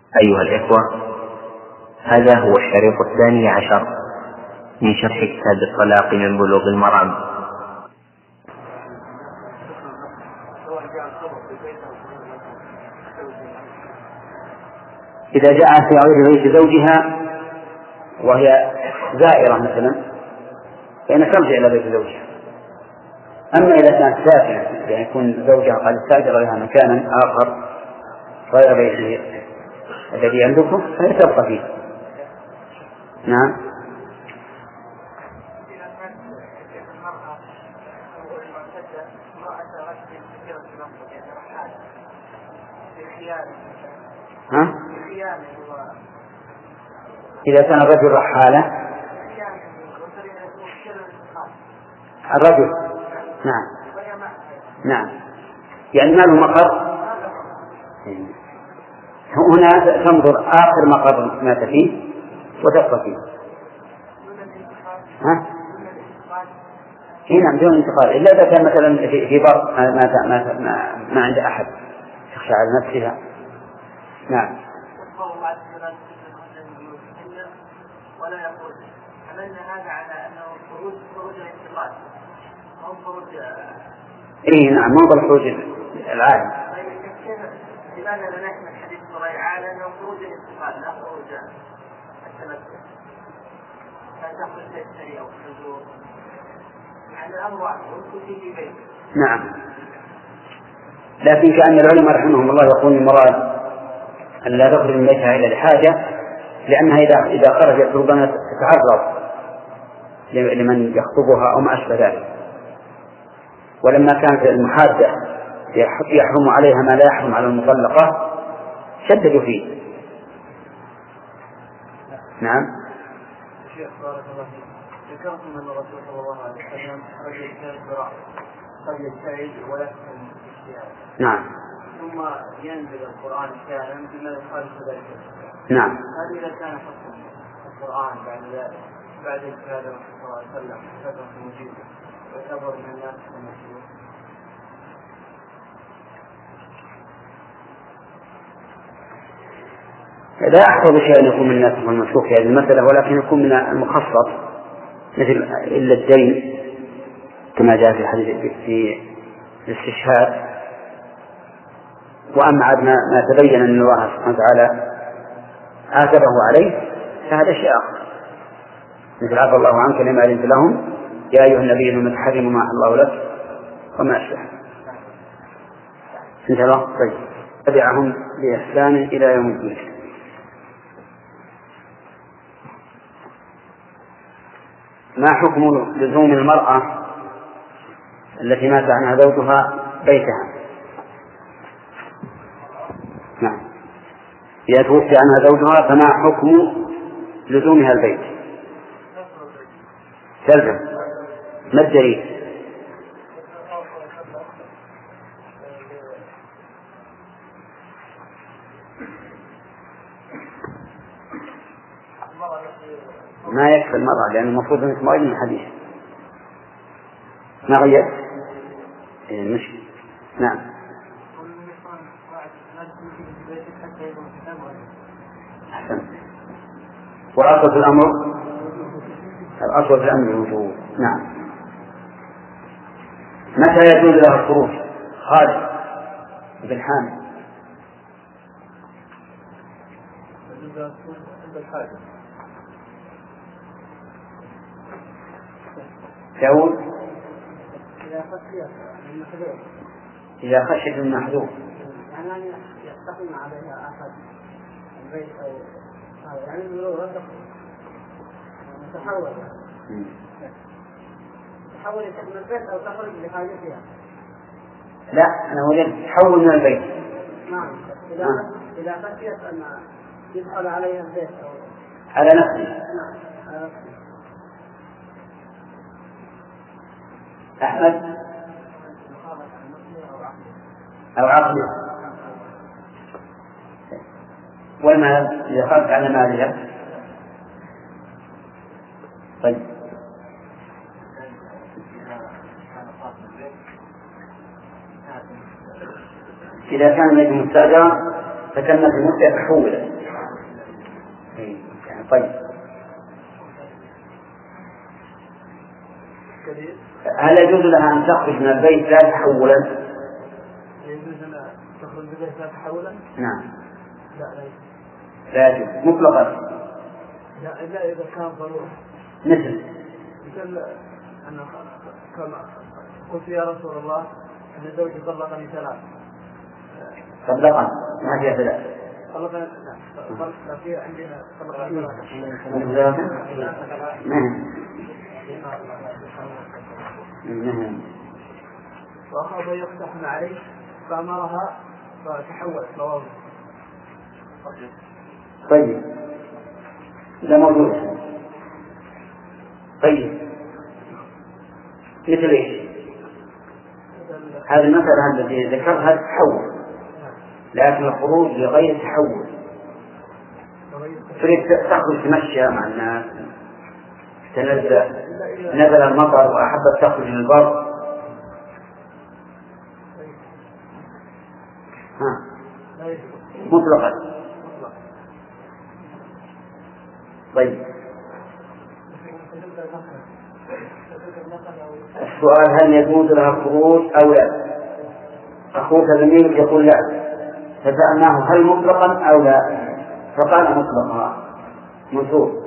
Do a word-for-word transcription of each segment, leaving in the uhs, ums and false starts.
أيها الإخوة، هذا هو الشريط الثاني عشر من شرح كتاب الطلاق من بلوغ المرام. إذا جاءت في غير بيت زوجها وهي زائرة مثلا فإن ترجع إلى بيت زوجها. أما إذا كانت ساكنة يعني يكون زوجها قد استأجر لها مكانا آخر غير بيته الذي عندكم فهي تبقى فيه. نعم. ها؟ إذا كان الرجل رحالة الرجل نعم نعم يعني ما له مقر هنا تنظر آخر مقر مات فيه وتبقى فيه. ها؟ هنا بدون انتقال إلا إذا كان مثلا في بر ما, ما, ما, ما عند أحد تخشى على نفسها. نعم. ولا يخرج حملنا هذا على أنه خروج خروج الانتقال أو خروج. إيه نعم مو بالخروج العادي. لماذا لا نحمل حديث الريعان أنه خروج الانتقال لا خروج التمتع؟ لا تخرج تشتري أو حضور يعني الأمر واحد وانتم فيه بيت. نعم. لكن كأن العلماء رحمهم الله يقول المراد أن لا تخرج من بيتها إلا لحاجة، لأنها إذا إذا خرجت ربما تتعرض لمن يخطبها أو ما أشبه ذلك. ولما كانت المحادة يحرم عليها ما لا يحرم على المطلقة شددوا فيه. نعم. شيخ بارك الله فيك، ذكرتم أن الرسول صلى الله عليه وسلم رجل كان براء قد يجتهد ويحكم باجتهاد. نعم. ثم ينزل القرآن كاملا بما يخالف ذلك. نعم. هل إذا كان حكم القرآن بعد ذلك بعد اجتهاد الرسول صلى الله عليه وسلم فترة مجيزة ويعتبر من الناس المشهور؟ لا أحفظ شيئا يكون من الناس والمشهور في هذه المسألة، ولكن يكون من المخصص مثل إلا الدين كما جاء في الحديث في الاستشهاد. وأما ما تبين أن الله سبحانه وتعالى عاتبه عليه فهذا شيء آخر، مثل عفى الله عنك لما أذنت لهم يا أيها النبي لم تحرم ما أحل الله لك وما أشبه. انتهى. طيب تبعهم بإحسان إلى يوم الدين. ما حكم لزوم المرأة التي مات عنها زوجها بيتها؟ نعم. إذا توفي عنها زوجها فما حكم لزومها البيت؟ تلزم. ما الدليل؟ ما يكفي المرأة لأن المفروض أنك ما من الحديث ما غير مش. نعم. أحسن. والأصل في الأمر الأصل في الأمر الوجوب. نعم. متى يجوز لها الخروج؟ خارج بالحامل. يقول إذا خشيت من محذور يعني يستقيم عليها أحد البيت أو يعني لو رزق تحول تحول من البيت أو تخرج لحاجتها. لا أنا أريد تحول من البيت. نعم. إذا إذا خشيت أن يدخل عليها البيت أو على نفسه. نعم على نفسه. أحمد أو عقله والمال إذا خرج على مالها. طيب إذا كان البيت مستأجرا فتمت المدة فحولت. طيب هل يجوز لها أن تخرج من البيت لا تحولا؟ يجوز لها تخرج من البيت لا تحولا؟ نعم. لا لا يجوز مطلقا. لا إلا إذا كان ضروري. مثل مثل أن كما قلت يا رسول الله أن زوجي طلقني ثلاث. طلقا ما فيها ثلاث. طلقني طلق فيها عندنا طلقني ثلاث. نعم. وأخذ يقتحم عليه فأمرها فتحولت لواظب. طيب لا موضوع. طيب مثل ايش؟ هذه المسألة التي ذكرها تحول، لكن الخروج لغير تحول. تريد تخرج تمشى مع الناس تنزل، نزل المطر وأحبت تخرج للبر، ها مطلقا. طيب السؤال هل يجوز لها الخروج أو لا؟ أخوك زميلك يقول لا، فسألناه هل مطلقا أو لا، فقال مطلقا. منصور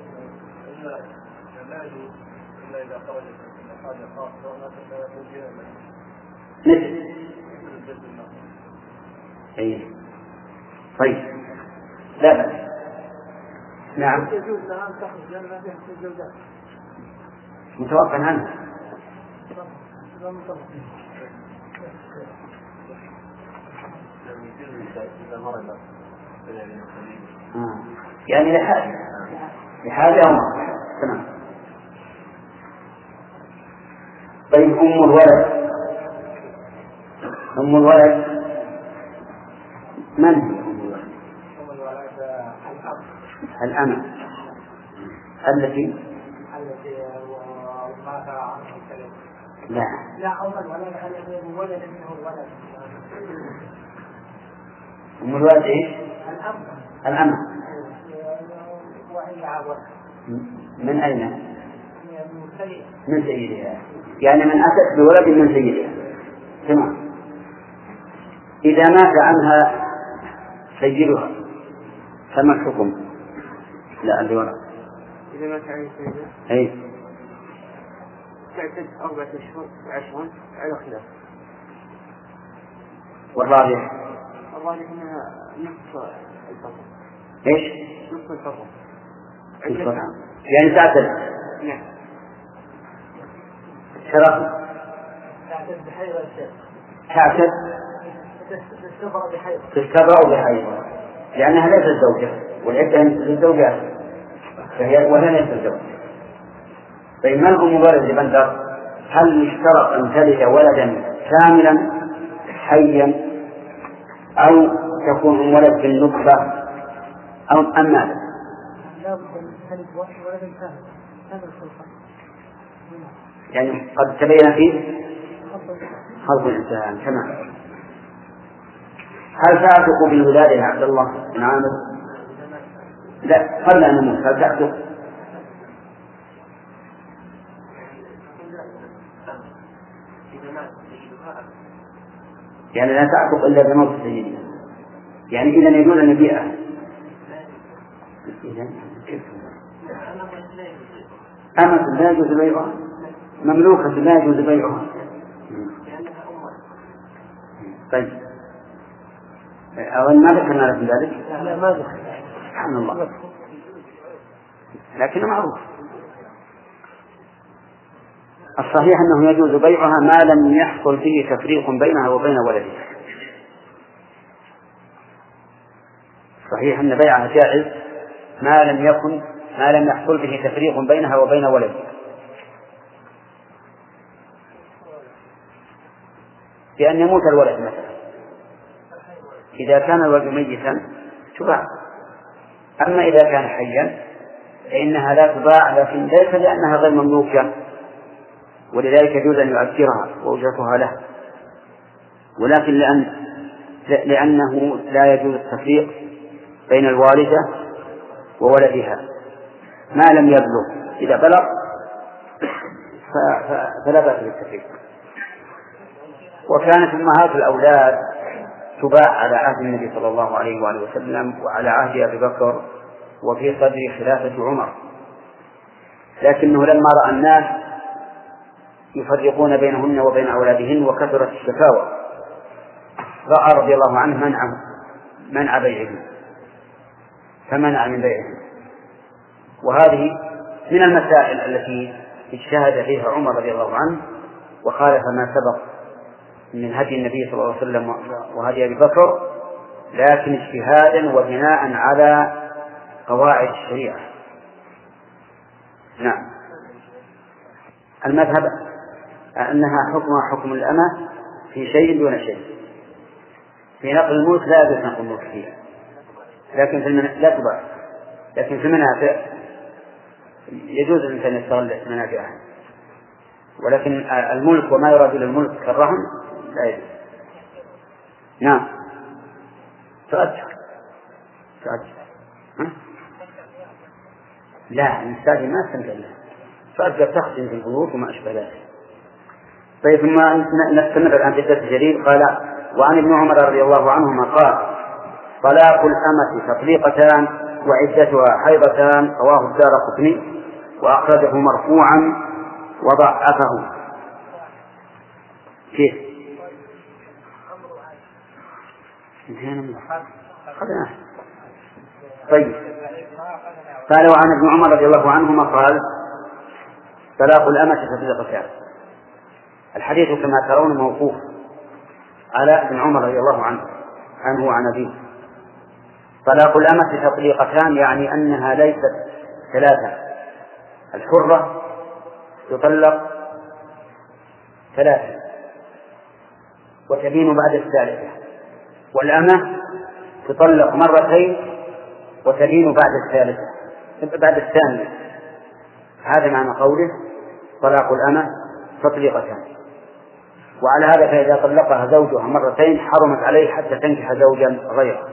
مثل أي. طيب لا بأس. نعم يجوز لها أن تخرج لأن ما فيها زوجات متوقع عنه. آه. يعني لحاجة لحاجة أو مرة. تمام. طيب أم الولد، أم الولد من هي أم الولد؟ أم الولد الأمة التي التي مات عنها الكلام. لا لا أم الولد الذي ولد منه الولد. أم الولد إيش؟ الأمة. الأمة. وهي عبد. من أين؟ من سيد. من سيدها، يعني من أتت بولد من سيدها. تمام. إذا مات عنها سيدها فما الحكم؟ لا اللي وراء. إذا مات عنها سيدها أي تعتد أربعة أشهر وعشرون على خلاف. والراجح الراجح أنها نصف الفرق. إيش؟ نصف الفرق. يعني تعتد. نعم. شرف. تعتد بحيض الشيخ. تعتد. تستبرأ بحيض. تستبرأ بحيض. لأنها ليست زوجة، والعدة للزوجات فهي وهي ليست زوجة. طيب من أم الولد لبندر؟ هل يشترط أن تلد ولدا كاملا حيا أو تكون أم ولد بالنطفة أو أم ماذا؟ لا بد أن تلد ولدا كاملا كامل الخلقة. يعني قد تبين فيه خلق الإنسان. تمام. هل تعتق بالولادة يا عبد الله بن عامر؟ لا قبل أن نموت هل تعتق؟ يعني لا تعتق إلا بموت سيدنا، يعني إذا يجوز أن يبيعها. أمة لا يجوز بيعها، مملوكة لا يجوز بيعها. طيب أظن ما ذكرنا لكم ذلك. لا ما ذكر. سبحان الله، لكنه معروف. الصحيح أنه يجوز بيعها ما لم يحصل فيه تفريق بينها وبين ولدها. صحيح أن بيعها جائز ما لم يكن ما لم يحصل به تفريق بينها وبين ولدها، بأن يموت الولد مثلا. إذا كان الولد ميتا تباع، أما إذا كان حيا فإنها لا تباع، لكن ليس لأنها غير مملوكة، ولذلك يجوز أن يؤثرها وأجرتها له، ولكن لأن لأنه لا يجوز التفريق بين الوالدة وولدها ما لم يبلغ. إذا بلغ فلا بأس بالتفريق. وكانت أمهات الأولاد تباع على عهد النبي صلى الله عليه وآله وسلم وعلى عهد أبي بكر وفي صدر خلافة عمر، لكنه لما رأى الناس يفرقون بينهن وبين أولادهن وكثرت الشكاوى رأى رضي الله عنه منع منع بيعهن فمنع من بيعهن. وهذه من المسائل التي اجتهد فيها عمر رضي الله عنه وخالف ما سبق من هدي النبي صلى الله عليه وسلم وهدي أبي بكر، لكن اجتهادا وبناء على قواعد الشريعة. نعم. المذهب أنها حكمها حكم الأمة في شيء دون شيء. في نقل الملك لا يجوز نقل الملك فيه، لكن في المن... لا تباع، لكن في المنافع يجوز الإنسان يستغل منافعها، ولكن الملك وما يراد للملك كالرهن لا يجوز. نعم. تؤجر تؤجر ها؟ لا المستاجر ما استمتع له، تؤجر تخدم في البيوت وما أشبه ذلك. طيب ثم نستمر الآن في الدرس الجديد. قال: وعن ابن عمر رضي الله عنهما قال: طلاق الأمة تطليقتان وعدتها حيضتان، رواه الدارقطني وأخرجه مرفوعا وضعفه. كيف؟ طيب. قال: وعن ابن عمر رضي الله عنهما قال: طلاق الأمة تطليقتان. الحديث كما ترون موقوف على ابن عمر رضي الله عنه عنه وعن أبيه. طلاق الأمة تطليقتان يعني أنها ليست ثلاثة. الحرة تطلق ثلاثة وتبين بعد الثالثة، والأمة تطلق مرتين وتبين بعد الثالثة بعد الثانية. هذا معنى قوله طلاق الأمة تطليقتان. وعلى هذا فإذا طلقها زوجها مرتين حرمت عليه حتى تنكح زوجا غيره.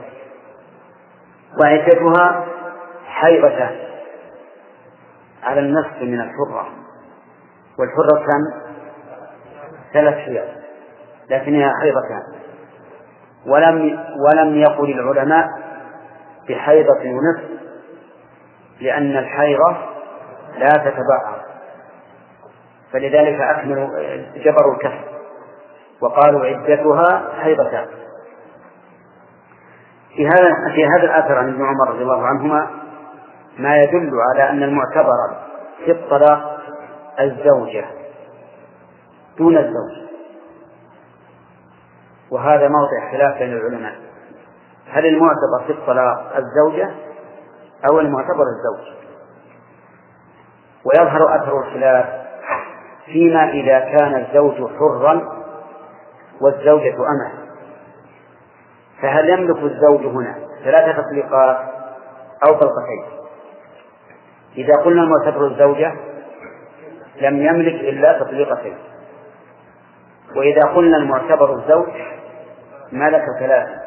وعدتها حيضتان على النصف من الحرة، والحرة كم؟ ثلاث حيض لكنها حيضتان. ولم ولم يقل العلماء بحيضة ونصف لأن الحيضة لا تتبعض، فلذلك أكملوا جبروا الكسر وقالوا عدتها حيضتان. في هذا في هذا الأثر عن ابن عمر رضي الله عنهما ما يدل على أن المعتبر في الطلاق الزوجة دون الزوج، وهذا موضع خلاف بين العلماء: هل المعتبر في الطلاق الزوجة أو المعتبر الزوج؟ ويظهر أثر الخلاف فيما إذا كان الزوج حرا والزوجة أمة، فهل يملك الزوج هنا ثلاثة تطليقات أو طلقتين؟ إذا قلنا المعتبر الزوجة لم يملك إلا تطليقتين، وإذا قلنا المعتبر الزوج ملك ثلاثة.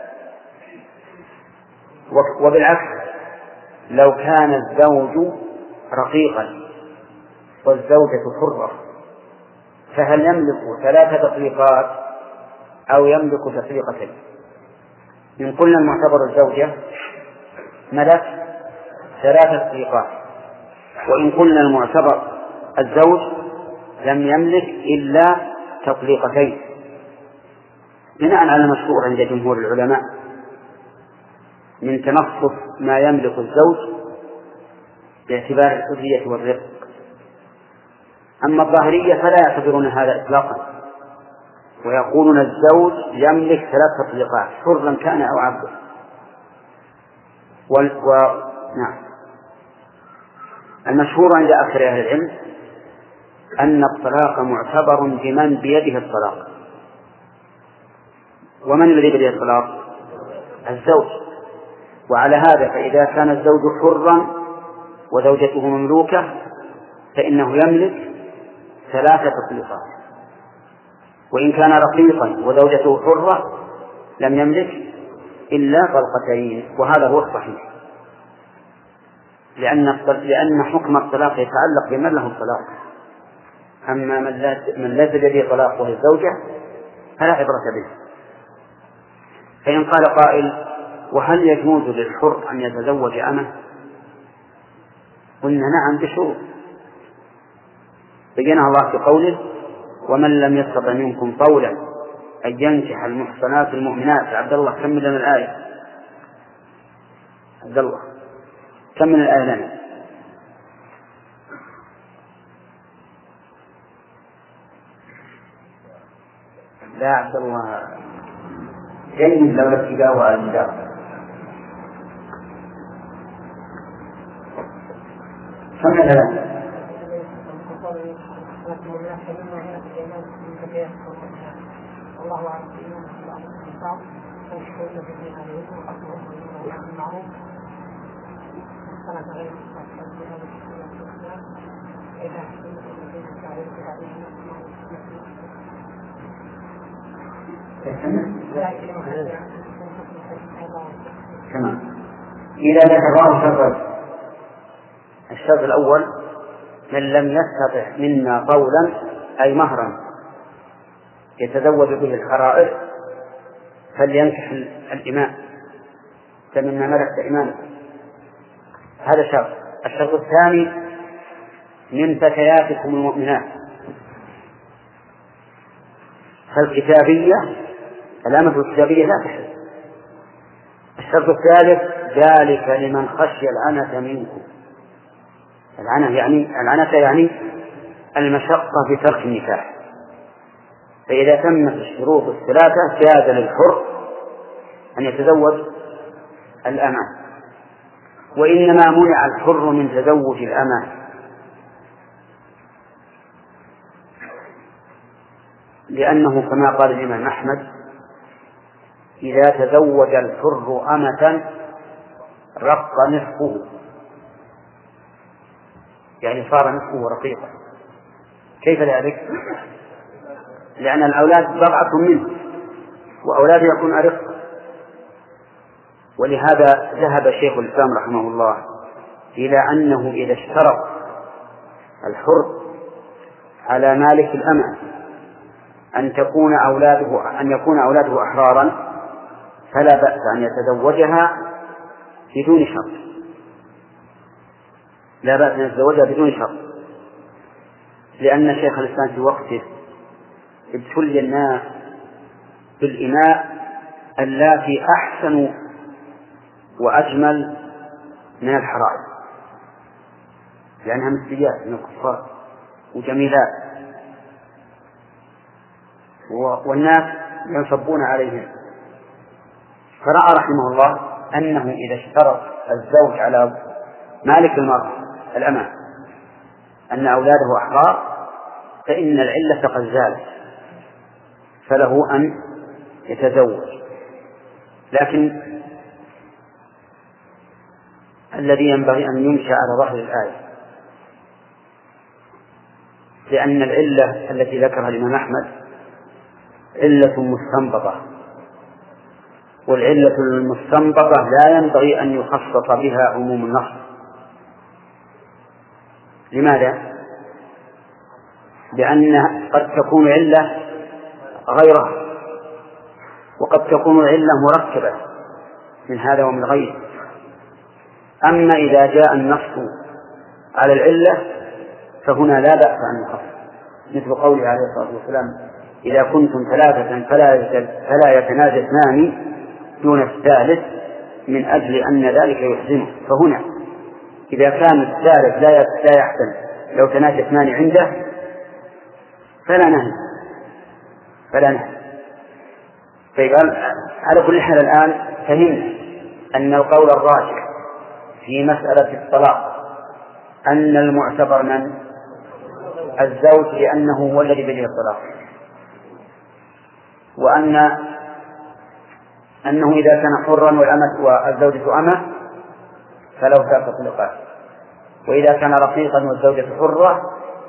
وبالعكس لو كان الزوج رقيقا والزوجة حرة فهل يملك ثلاثة تطليقات أو يملك تطليقتين؟ إن قلنا المعتبر الزوجة ملك ثلاثة تطليقات، وإن قلنا المعتبر الزوج لم يملك إلا تطليقتين، بناء على المشهور عند جمهور العلماء من تنصف ما يملك الزوج باعتبار الحرية والرفق. أما الظاهرية فلا يعتبرون هذا إطلاقا، ويقولون الزوج يملك ثلاث تطليقات حرا كان أو عبدا. و... و... نعم. المشهور عند أكثر أهل العلم أن الطلاق معتبر بمن بيده الطلاق. ومن الذي بيده الطلاق؟ الزوج. وعلى هذا فإذا كان الزوج حرا وزوجته مملوكة فإنه يملك ثلاثة تطليقات، وإن كان رقيقا وزوجته حرة لم يملك إلا طلقتين، وهذا هو الصحيح، لأن لأن حكم الطلاق يتعلق بمن له الطلاق، أما من ليس بيده طلاق وهي الزوجة فلا عبرة به. فإن قال قائل: وهل يجوز للحر أن يتزوج أمه؟ قلنا: نعم بشروط بينها الله في قوله: ومن لم يستطع منكم طولا أن ينكح المحصنات المؤمنات. عبد الله كمل لنا الآية. عبد الله كمل الآية لنا. لا عبد الله جيد لو الابتداء والابتداء. كمل لنا. الله أعلم كمان إذا ذكره شرط. الشرط الأول: من لم يستطع منا قولا أي مهرا يتزوج به الحرائر فلينكح الإماء فمما ملكت إيمانه. هذا شرط. الشرط الثاني: من فتياتكم المؤمنات. فالكتابية علامة الكتابية لا تحل. الشرط الثالث: ذلك لمن خشي العنة منكم. العنة يعني العنة يعني المشقة في ترك النكاح. فإذا تمت الشروط الثلاثة جاز للحر أن يتزوج الأمة. وإنما منع الحر من تزوج الأمة لأنه كما قال الإمام أحمد: إذا تزوج الحر أمة رق نصفه، يعني صار نصفه رقيقا. كيف ذلك؟ لأن الأولاد بضعة منه وأولاده يكون أرق. ولهذا ذهب شيخ الإسلام رحمه الله إلى أنه إذا اشترط الحر على مالك الأمة أن تكون أولاده أن يكون أولاده أحرارا فلا بأس أن يتزوجها بدون شرط. لا بأس أن يتزوجها بدون شرط، لأن شيخ الإسلام في وقته ابتلي الناس بالإماء اللاتي أحسن وأجمل من الحرائر، لأنها مثليات من الكفار وجميلات، والناس ينصبون عليهم. فرأى رحمه الله أنه إذا اشترط الزوج على مالك المرأة الأمة أن أولاده أحرار فإن العلة قد زالت، فله أن يتزوج. لكن الذي ينبغي أن يمشى على ظهر الآية، لأن العلة التي ذكرها الإمام أحمد علة مستنبطة، والعلة المستنبطة لا ينبغي أن يخصص بها عموم النص. لماذا؟ لأن قد تكون علة غيرها، وقد تكون العلة مركبة من هذا ومن غيره. أما إذا جاء النص على العلة فهنا لا بأس أن يخصص، مثل قوله عليه الصلاة والسلام: إذا كنتم ثلاثة فلا يتناجى اثنان دون الثالث من أجل أن ذلك يحزنه. فهنا إذا كان الثالث لا يحزن لو تناجى اثنان عنده فلا نهي فلا نهي فيقال على كل حال الآن فهمنا أن القول الراجح في مسألة الطلاق أن المعتبر من الزوج، لأنه هو الذي بيده الطلاق، وأن أنه إذا كان حرا والأمة والزوجة أمة فله ثلاث طلقات، وإذا كان رقيقا والزوجة حرة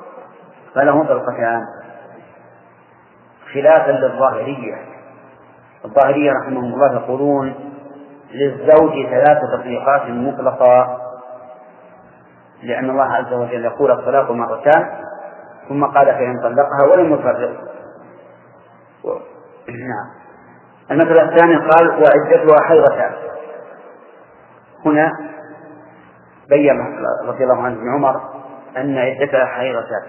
فله طلقتان، خلافا للظاهرية الظاهرية رحمهم الله يقولون للزوج ثلاث تطليقات مطلقة، لأن الله عز وجل يقول الطلاق مرتان ثم قال فإن طلقها ولم يفرق. و... نعم. المثل الثاني قال وعدتها حيضتان. هنا بين رضي الله عنه ابن عمر أن عدتها حيضتان،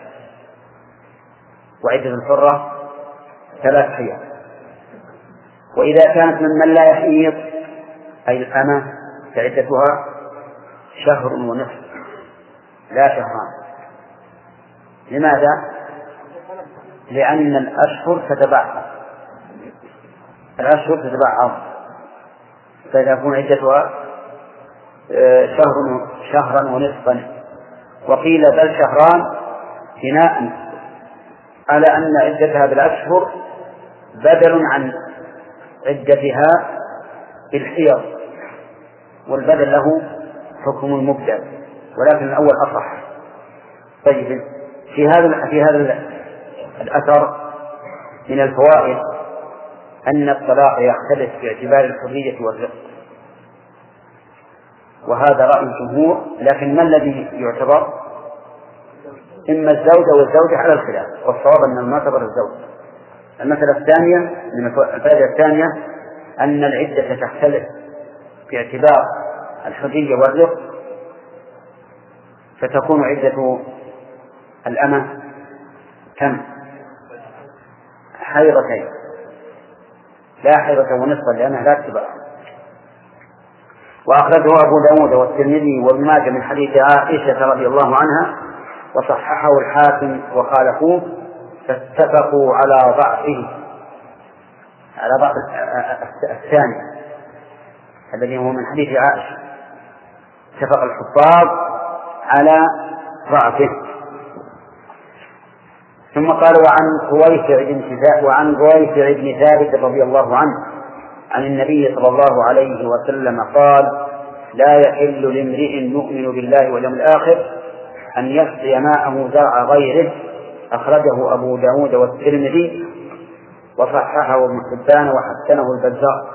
وعدة الحرة ثلاث حيض. وإذا كانت ممن لا يحيض أي الأمة فعدتها شهر ونصف لا شهران. لماذا؟ لأن الأشهر تتبعض الأشهر تتبعض فإذا تكون عدتها شهر شهرا ونصفا. وقيل بل شهران بناء على أن عدتها بالأشهر بدل عن عدتها بالحيض، والبدل له حكم المبدل، ولكن الأول أصح. طيب في هذا في هذا الأثر من الفوائد أن الطلاق يختلف باعتبار الحرية والرق، وهذا رأي الجمهور. لكن ما الذي يعتبر؟ إما الزوج أو الزوجة على الخلاف، والصواب أن المعتبر الزوج. المسألة الثانية من الفائدة الثانية أن العدة تختلف باعتبار الحرية والرق، فتكون عدة الأمة كم؟ حيضتين لا حيضة ونصفا لأنها لا تتبع. وأخرجه أبو داود والترمذي وابن ماجه من حديث عائشة رضي الله عنها وصححه الحاكم وخالفوه، فاتفقوا على ضعفه على ضعف الثاني الذي هو من حديث عائشة. اتفق الحفاظ على ضعفه. ثم قال وعن رويفع بن وعن رويفع بن ثابت رضي الله عنه عن النبي صلى الله عليه وسلم قال لا يحل لامرئ يؤمن بالله واليوم الآخر أن يسقي ماءه زرع غيره. أخرجه أبو داود والترمذي وصححه ابن حبان وحسنه البزار.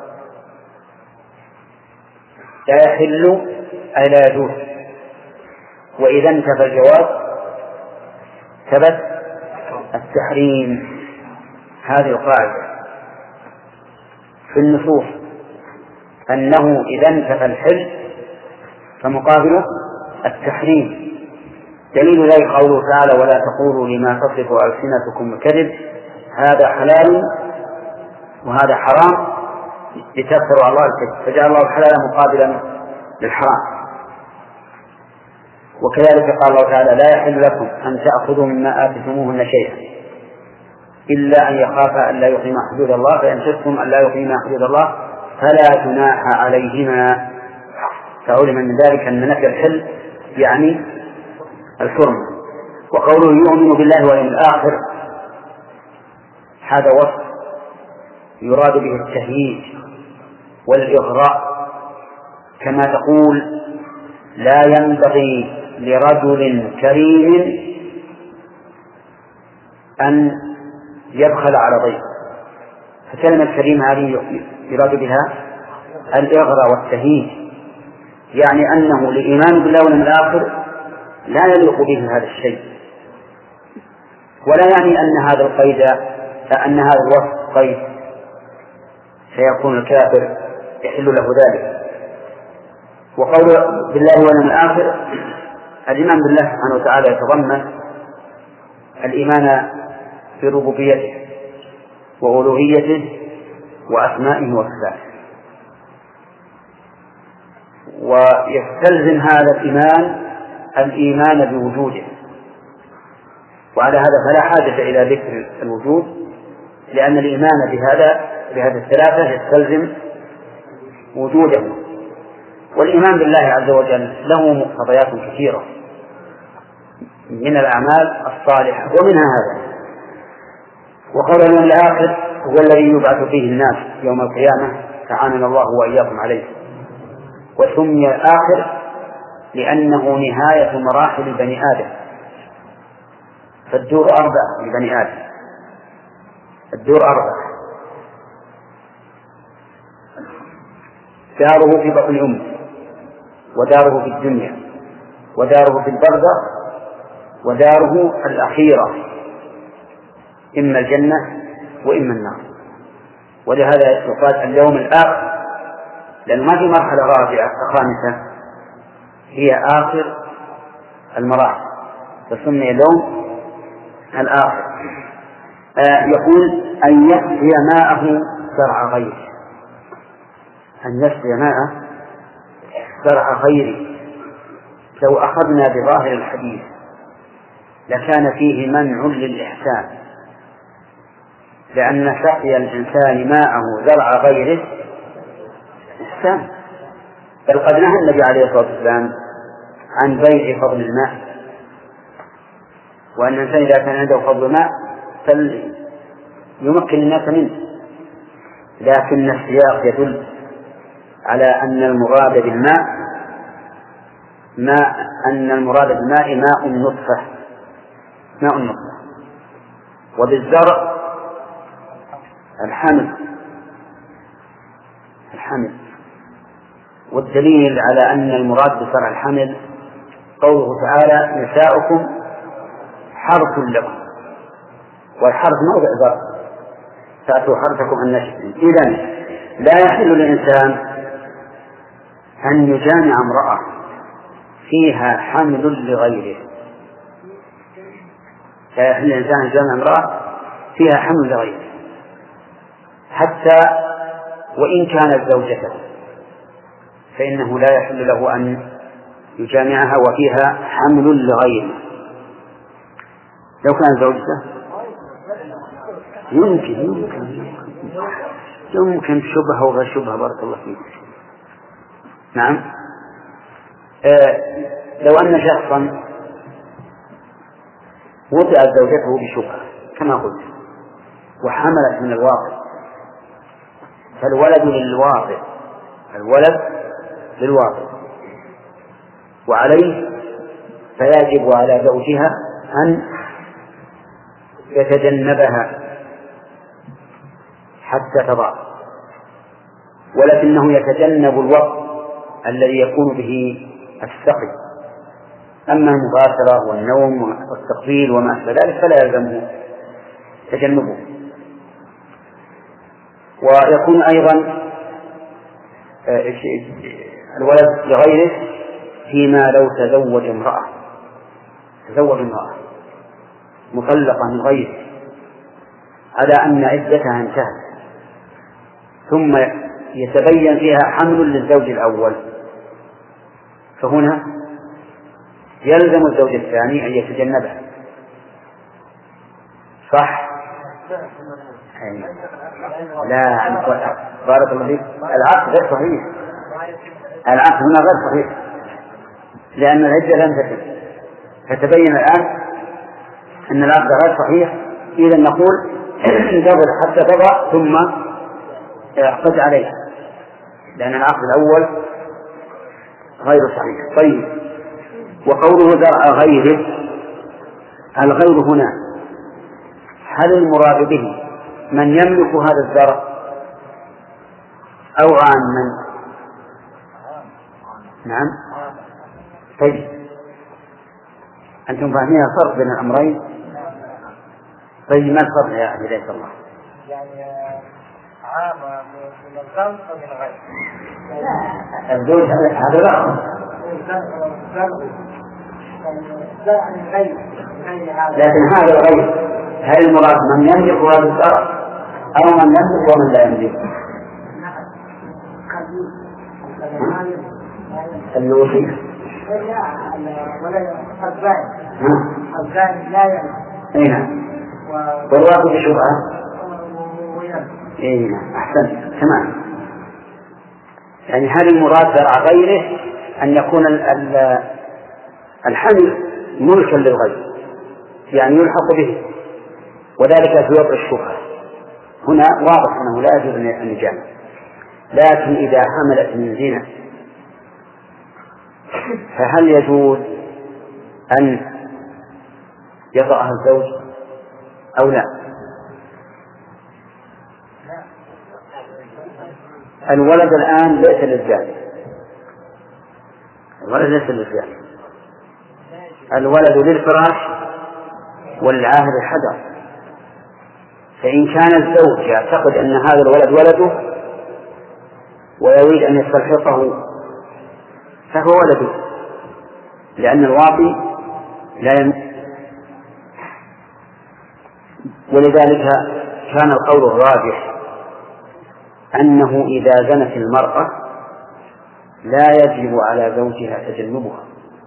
لا يحل أي لا يجوز، وإذا انتفى الجواز ثبت التحريم. هذه القاعدة في النصوص أنه إذا انتفى الحل فمقابله التحريم. دليل ذلك قوله تعالى ولا تقولوا لما تصف ألسنتكم الكذب هذا حلال وهذا حرام لتفتروا على الله الكذب، فجعل الله الحلال مقابلا للحرام. وكذلك قال الله تعالى لا يحل لكم أن تأخذوا مما آتيتموهن شيئا إلا أن يخافا أن لا يقيما حدود الله، فإن خفتم أن لا يقيما حدود الله فلا جناح عليهما. فعلم من ذلك أن نفي الحل يعني الحرمة. وقوله يؤمن بالله واليوم الآخر هذا وصف يراد به التهييج والإغراء، كما تقول لا ينبغي لرجل كريم أن يبخل على ضيفه. فكلمة الكريم هذه يراد بها الإغراء والتهييج، يعني أنه الإيمان بالله واليوم الآخر لا يليق به هذا الشيء، ولا يعني أن هذا القيد أن هذا الوصف قيد سيكون الكافر يحل له ذلك. وقول بالله واليوم الآخر الإيمان بالله سبحانه وتعالى يتضمن الإيمان بربوبيته وألوهيته وأسمائه وصفاته، ويستلزم هذا الإيمان الإيمان بوجوده. وعلى هذا فلا حاجة إلى ذكر الوجود، لأن الإيمان بهذا بهذه الثلاثة يستلزم وجوده. والإيمان بالله عز وجل له مقتضيات كثيرة من الأعمال الصالحة ومنها هذا. وقول اليوم الآخر هو الذي يبعث فيه الناس يوم القيامة، تعاننا الله وإياكم عليه. وسمي الآخر لأنه نهاية مراحل بني آدم، فالدور أربع لبني آدم، الدور أربع. داره في بطن أمه، وداره في الدنيا، وداره في البرزخ، وداره الأخيرة إما الجنة وإما النار. ولهذا يقال اليوم الآخر، لأن ما في مرحلة رابعة خامسة، هي آخر المراحل، فسمي اليوم الآخر. آه يقول أن يسقي ماءه زرع غيره، أن يسقي ماءه زرع غيره. لو أخذنا بظاهر الحديث لكان فيه منع للإحسان، لأن سقي الإنسان ماءه زرع غيره إحسان. بل قد نهى النبي عليه الصلاة والسلام عن بيع فضل الماء، وأن الإنسان إذا كان عنده فضل ماء فليمكن الناس منه. لكن السياق يدل على أن المراد بالماء ماء أن المراد بالماء ماء النطفة، ماء النطفة، وبالزرع الحمل الحمل والدليل على أن المراد بزرع الحمل قوله تعالى نساؤكم حرث لكم، والحرث موضع زرع، فأتوا حرثكم أن نشئتم. إذن لا يحل للإنسان أن يجامع امرأة فيها حمل لغيره، لا يحل للإنسان أن يجامع امرأة فيها حمل لغيره حتى وإن كانت زوجته، فإنه لا يحل له أن يجامعها وفيها حمل لغيره. لو كان زوجته يمكن يمكن يمكن شبهة وغير شبهة، بارك الله فيك. نعم. آه لو أن شخصا وطئت زوجته بشبهة كما قلت وحملت من الواقع، فالولد للواقع، الولد للواقع، وعليه فيجب على زوجها أن يتجنبها حتى تضع، ولكنه يتجنب الوقت الذي يكون به السقي. أما المباشرة والنوم والتقبيل وما أشبه ذلك فلا يلزمه تجنبه. ويكون أيضا الولد لغيره فيما لو تزوج امرأة تزوج امرأة مطلقة من غيره على أن عدتها انتهت، ثم يتبين فيها حمل للزوج الأول، فهنا يلزم الزوج الثاني أن يتجنبها. صح؟ لا، بارك الله فيك، العقد غير صحيح، العقد هنا غير صحيح، لأن العدة لم تتم، فتبين الآن أن العقد غير صحيح. إذا نقول انتظر حتى تضع ثم اعقد عليها، لأن العقد الأول غير صحيح. طيب، وقوله زرع غيره، الغير هنا هل المراد به من يملك هذا الزرع أو عاما؟ نعم. طيب، أنتم فاهمين الفرق بين الأمرين؟ طيب، ما الفرق يا أخي ليس الله؟ يعني عام من الزوج أو من غير الزوج هذا لا، لكن هذا الغير هل المراد من يملك هذا الزرع أو من يملك ومن لا يملك؟ اللوحي الزاني لا يملك. نعم. والواقع بشبهة. اي نعم، احسنت تمام. يعني هل المراد زرع غيره ان يكون الحمل ملكا للغير، يعني يلحق به، وذلك في وضع الشبهة. هنا واضح انه لا يجوز ان يجامع، لكن اذا حملت من زنا فهل يجوز ان يضعها الزوج أو لا؟ الولد الآن ليس للزاني، الولد ليس للزاني، الولد للفراش وللعاهر الحجر. فإن كان الزوج يعتقد أن هذا الولد ولده ويريد أن يستلحقه فهو ولده، لأن الواطي لا يموت. ولذلك كان القول الراجح أنه إذا زنت المرأة لا يجب على زوجها تجنبها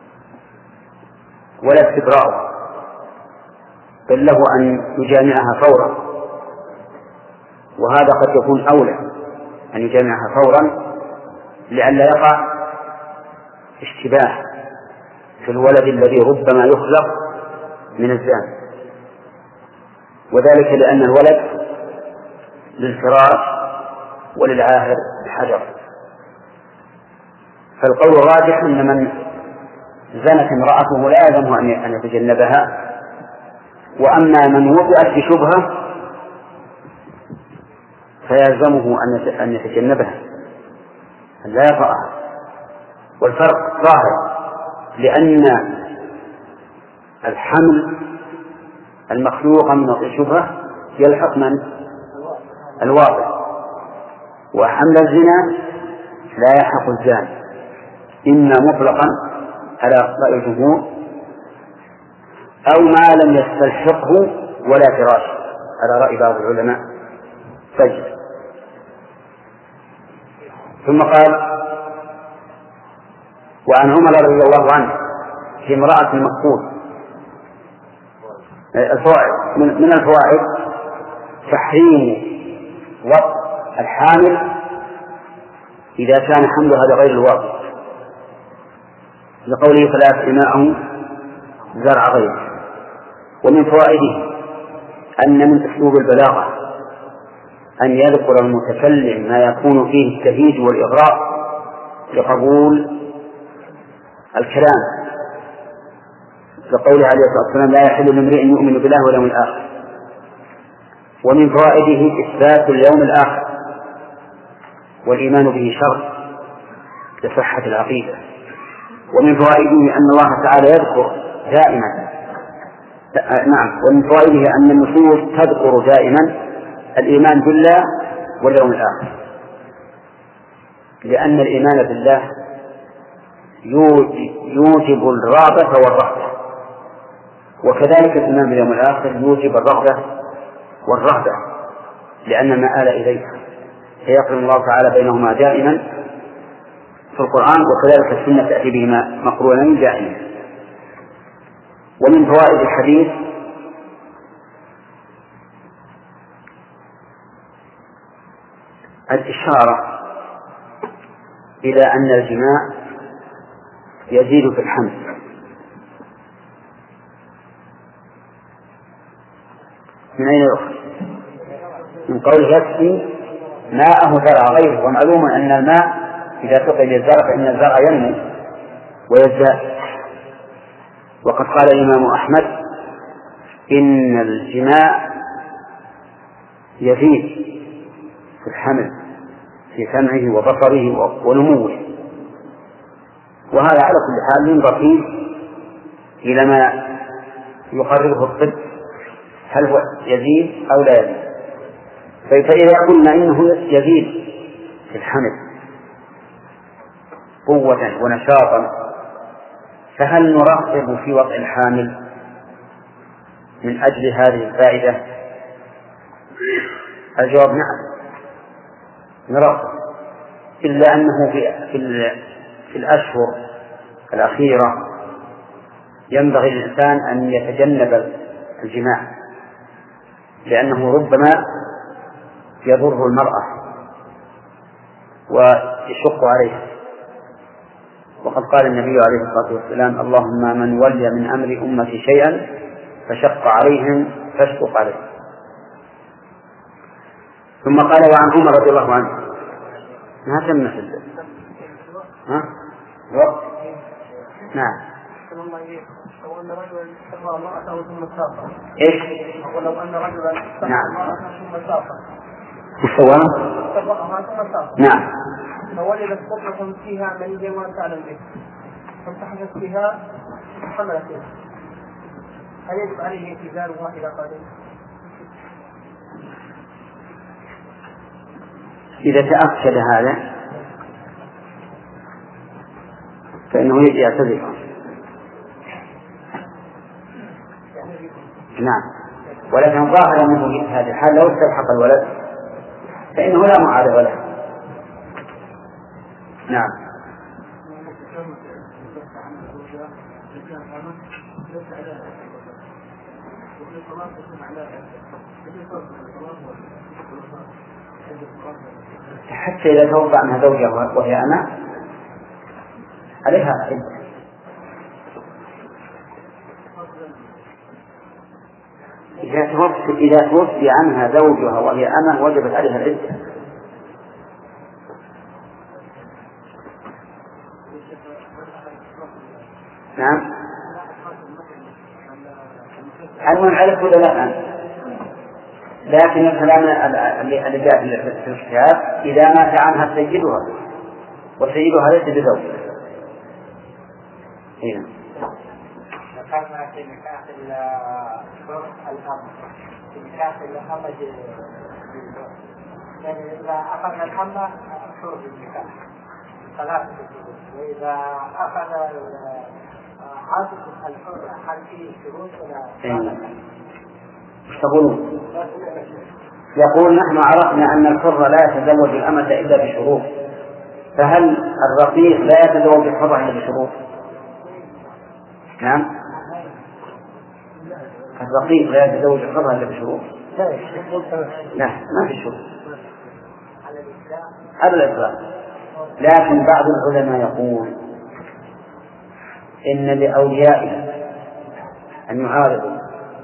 ولا استبراءها، بل له أن يجامعها فورا، وهذا قد يكون أولى أن يجامعها فورا لئلا يقع اشتباه في الولد الذي ربما يخلق من الزاني، وذلك لأن الولد للفراش وللعاهر الحجر. فالقول الراجح أن من زنت امرأته لا يلزمه أن يتجنبها، وأما من وطئت بشبهة فيلزمه أن يتجنبها أن لا يطأها. والفرق ظاهر، لأن الحمل المخلوق من الشبهة يلحق من؟ الواطئ، وحمل الزنا لا يلحق الزاني، إما مطلقا على رأي الجمهور أو ما لم يستلحقه ولا فراش على رأي بعض العلماء فجر. ثم قال: وعن عمر رضي الله عنه في امرأة المقتول. الفوائد: من الفوائد تحريم وطء الحامل إذا كان حملها لغير الواطئ، لقوله: فلا يسقي زرع غيره. ومن فوائده أن من أسلوب البلاغة أن يذكر المتكلم ما يكون فيه التهيج والإغراء لقبول الكلام، لقوله عليه الصلاة والسلام: لا يحل لامرئ يؤمن بالله واليوم الآخر. ومن فوائده إثبات اليوم الآخر، والإيمان به شرط لصحة العقيدة. ومن فوائده أن الله تعالى يذكر دائما نعم ومن فوائده أن النصوص تذكر دائما الإيمان بالله واليوم الآخر، لأن الإيمان بالله يوجب الرغبة والرهبة، وكذلك الإيمان باليوم الآخر يوجب الرغبة والرهبة، لأن المآل إليها، فيقرن الله تعالى بينهما دائما في القرآن، وكذلك السنة تأتي بهما مقرونين دائما. ومن فوائد الحديث الإشارة إلى أن الجماع يزيد في الحمل، من أين يؤخذ؟ من قول يكفي ماءه زرع غيره. ومعلوم أن الماء إذا سقي للزرع فإن الزرع ينمو ويزداد. وقد قال الإمام أحمد: إن الجماع يزيد في الحمل في سمعه وبصره ونموه. وهذا على كل حال ينظر فيه إلى ما يقرره الطب، هل هو يزيد أو لا يزيد. فإذا قلنا إنه يزيد في الحمل قوة ونشاطا، فهل نرغب في وضع الحامل من أجل هذه الفائدة؟ الجواب نعم، نرغب، إلا أنه في, في, في الأشهر الأخيرة ينبغي للإنسان أن يتجنب الجماع، لأنه ربما يضر المرأة ويشق عليها. وقد قال النبي عليه الصلاة والسلام: اللهم من ولي من أمر أمتي شيئا فشق عليهم فاشقق عليه. ثم قال: وعن عمر رضي الله عنه. ما تم في الدين ها؟ الوقت؟ نعم. أن رجلا استقر امرأته ثم سافر. إيش؟ ولو أن رجلا استقر نعم. امرأته ثم سافر مستوى. نعم. فولدت قطة فيها منيا ولا تعلم به فامتحنت بها وحملت بها هل يجب عليه اعتزالها إلى قادم؟ إذا تأكد هذا فإنه يجب يعتزلها. نعم. ولكن ظاهر أنه في هذه الحال لو استلحق الولد فإنه لا معارض له. نعم. حتى إذا توفى عنها زوجها وهي أمة عليها عدة. إذا توفي إذا توفي عنها زوجها وهي أمة وجبت عليها العدة. نعم. المنعرف ولا لا؟ لكن الكلام اللي جاء في الكتاب إذا مات عنها سيدها وسيدها ليس بزوج. هنا. ذكرنا في نكاح الأب في نكاح الأب يعني إذا أخذ الأب شروط النكاح ثلاثة شروط وإذا أخذ عاطف الحر هل فيه شروط ولا؟ ايش تقولون؟ يقول نحن عرفنا أن الحر لا يتزوج الأمة إلا بشروط، فهل الرقيق لا يتزوج الحر إلا بشروط؟ نعم. الرقيق لا يتزوج الحر إلا بشروط؟ لا ما في شروط على الإطلاق. لكن بعض العلماء يقول إن لأوليائها أن يعارضوا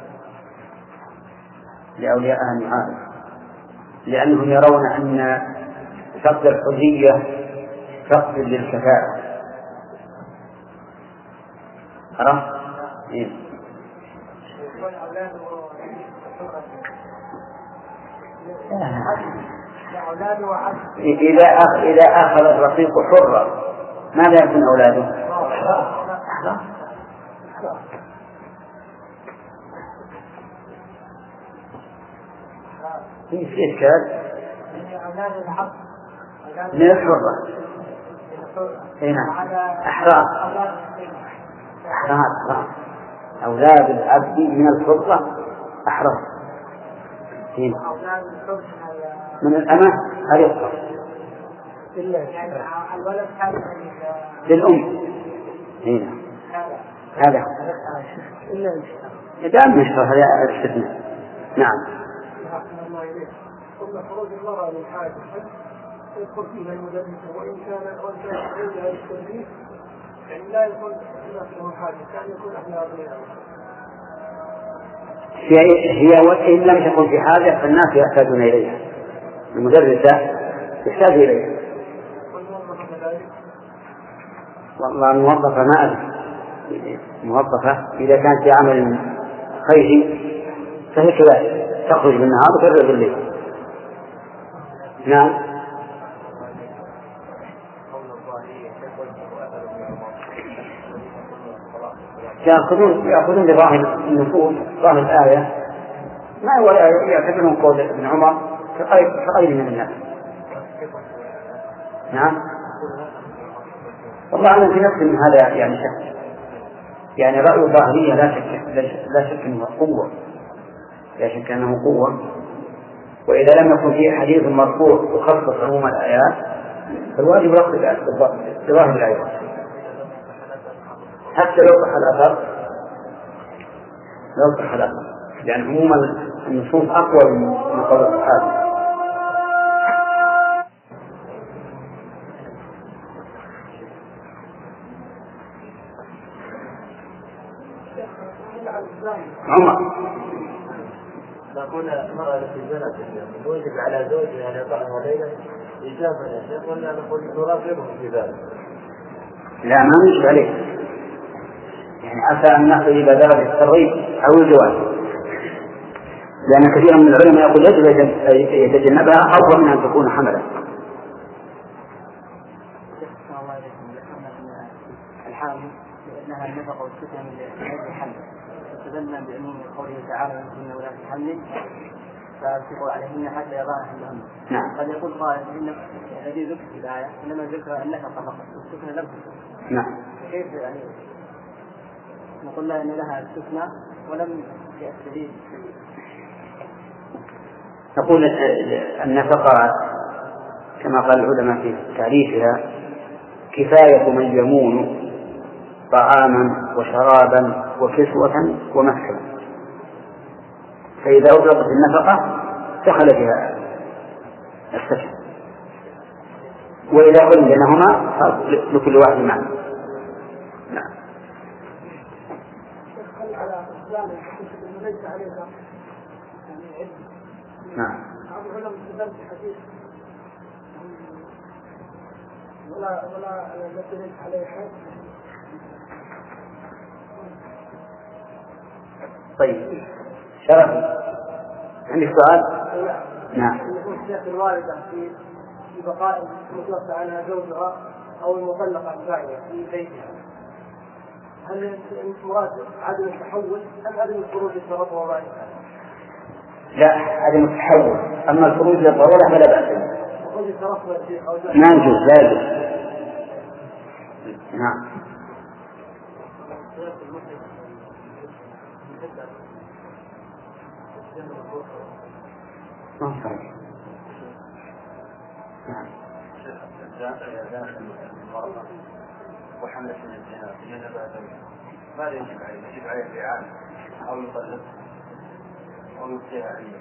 لأوليائها أن يعارضوا لأنهم يرون أن فقد الحرية فقد للكفاءة. عرفت؟ إيه؟ إذا أخ إذا أخذ الرقيق حرا ماذا يكون أولاده؟ في إشكال من الحرة هنا أحرار أحرار أولاد العبد من الحرة أحرار هنا من الأمة أريقة للأم هنا هذا إذا أم يشرح هذا الاستثناء. نعم. قلنا خروج المرأة من حاجة يدخل فيها المدرس وإن كان وإن كان غيرها يستدريس يعني لا يكون له حاجة كان يكون أهل أبنائها. هي وإن لم تكن في حاجة فالناس يحتاجون إليها. المدرسة يحتاج إليها. والله الموظفة ما أدري موظفة إذا كانت في عمل خيري فهي كذلك تخرج بالنهار وترجع بالليل. نعم. يأخذون يأخذون بظاهر النصوص ظاهر الآية ما هو يعتبرون قول ابن عمر كغير من الناس. نعم. والله أنا في نفسي من هذا يعني شك يعني رأي الظاهرية لا شك لا شك أنه قوة لا شك أنه قوة. وإذا لم يكن فيه حديث مرفوع يخصص عموم الآيات فالواجب رفض ظاهر الآيات حتى لو صح الأثر لو صح الأثر لأن عموم النصوص أقوى من قول الصحابة. عمر نقول المرأة التي زنت يوجب على زوجها أن يطعها ليلا إجابة يا شيخ ولا نقول نرافقه في ذلك؟ لا ما نجب عليه يعني عسى أن نأخذ إلى درجة الترغيب أو الجواز لأن كثيرا من العلماء يقول يجب يتجنبها أفضل من أن تكون حملا. الحامل لأنها النفقة والسكنة من غير الحمل استدلنا بعموم قوله تعالى إن ولاة الحمل فأنفقوا عليهن حتى يضعن حملهن. نعم. قد يقول قائل إن الذي ذكر في الآية إنما ذكر النفقة فقط والسكنة لم تذكر. نعم. كيف يعني نقول لها إن لها السكنة ولم يأتي. نقول النفقة كما قال العلماء في تعريفها كفاية من يمون طعاما وشرابا وكسوة ومسكنا، فإذا أطلقت النفقة دخل فيها السكن، وإذا قلنا بينهما لكل واحد معه. نعم. نعم. ولا ولا التي ليس عليه حد. طيب شرف عندك سؤال؟ نعم. يكون شيخ الوالدة في في بقاء المتوفى عنها زوجها أو المطلقة الباقية في بيتها، هل المراد عدم التحول أم عدم الخروج للضرورة وبعدها؟ لا، عدم التحول، أما الخروج للضرورة فلا بأس. ما يجوز، لا يجوز. نعم. ما صحيح. نعم. وحملة من الزنا تجنب ماذا يجب عليه؟ يجب عليه الإعانة أو يطلق أو يبقيها عليه؟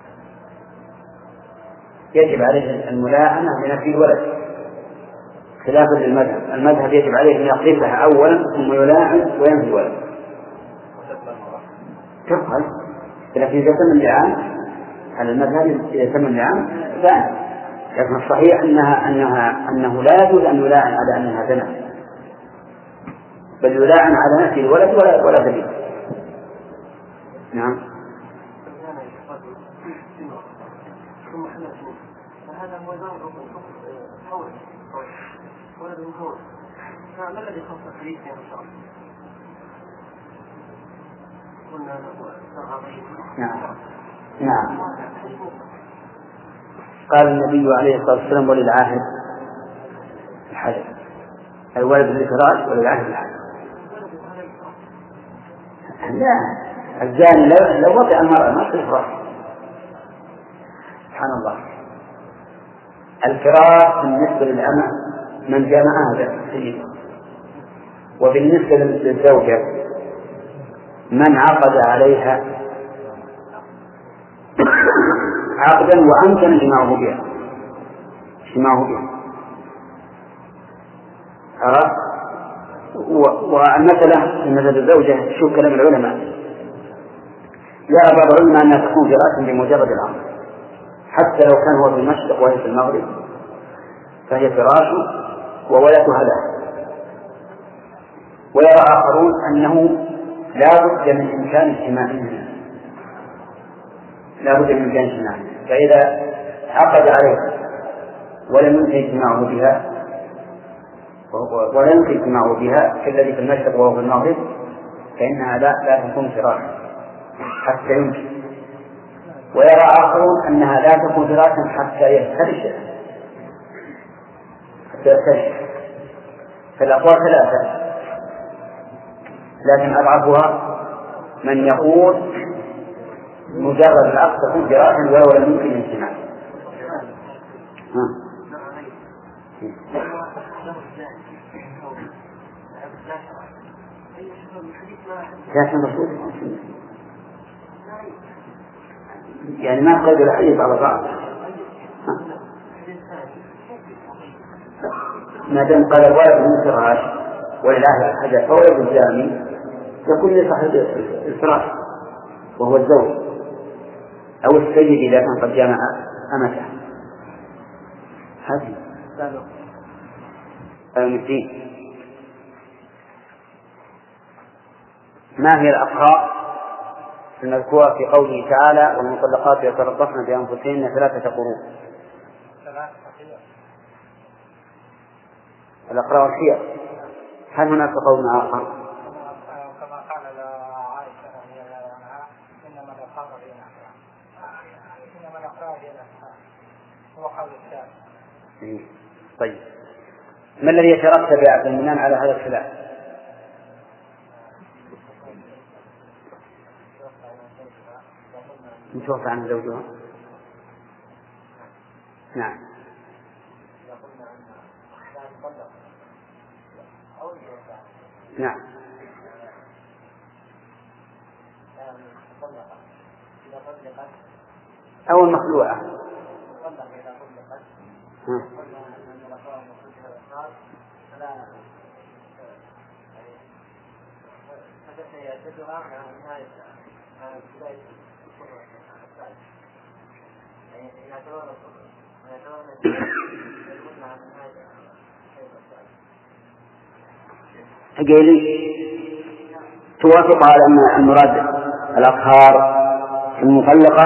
يجب عليه الملاعنة لنفي الولد خلافا للمذهب. المذهب يجب عليه أن يقذفها أولا ثم يلاعن وينفي الولد. تفعل، لكن إذا تم اللعان على المذهب إذا تم اللعان لا، لكن الصحيح أنها أنها أنه لا يجوز أن يلاعن على أنها زنا، بل يلاعن على نفي الولد ولا ولا دليل. نعم. فهذا هو نوع حول ولد الحول، فما الذي خص الحديث يا رسول الله؟ نعم. نعم. قال النبي عليه الصلاة والسلام وللعاهد الحجر، الولد للفراش وللعاهد الحجر. لا، الزاني لو وطئ المرأة ما في الفراش. سبحان الله. الفراش بالنسبة للأمة من جمعها ذا، وبالنسبة للزوجة من عقد عليها عقدا وأمكن اجتماعه بها اجتماعه بها عرف. والمسألة من مذهب الزوجة شوف كلام العلماء، يرى بعض العلماء أنها تكون فراشا بمجرد الأمر، حتى لو كان هو في المشرق وهي في المغرب فهي فراش وولدها له. ويرى آخرون أنه لا بد من إمكان اجتماعهما، لا بد من إمكان اجتماعهما، فإذا عقد عليها ولم يمكن اجتماعه بها ولا يمكن اجتماعه بها كالذي في المشرق وهو في المغرب فإنها لا لا تكون فراشا حتى يمكن. ويرى آخرون أنها لا تكون فراشا حتى يفترش حتى يفترش. فالأقوال ثلاثة، لكن أضعفها من يقول مجرد العقد تكون فراشا ولو لم يمكن الاجتماع. لكن الرسول يعني ما قيد الحديث على بعض، ما دام قال الولد من فراش ولله الحجر فولد الزاني يكون لصاحب الفراش وهو الزوج أو السيد إذا كان قد جامع أمته. هذه المسيح. ما هي الأخطاء المذكورة في قوله تعالى والمطلقات يتربصن بأنفسهن ثلاثة قروء. الأقراء والحيض. هل هناك قول آخر؟ كما قال عائشة رضي الله عنها إنما الأقراء إنما الأقراء هو قول الثاني. طيب، ما الذي يترتب بناء على هذا الخلاف؟ متوفى عن زوجها. نعم. نعم. أو المخلوعة. قيلي توافق على أن المراد الأطهار المطلقة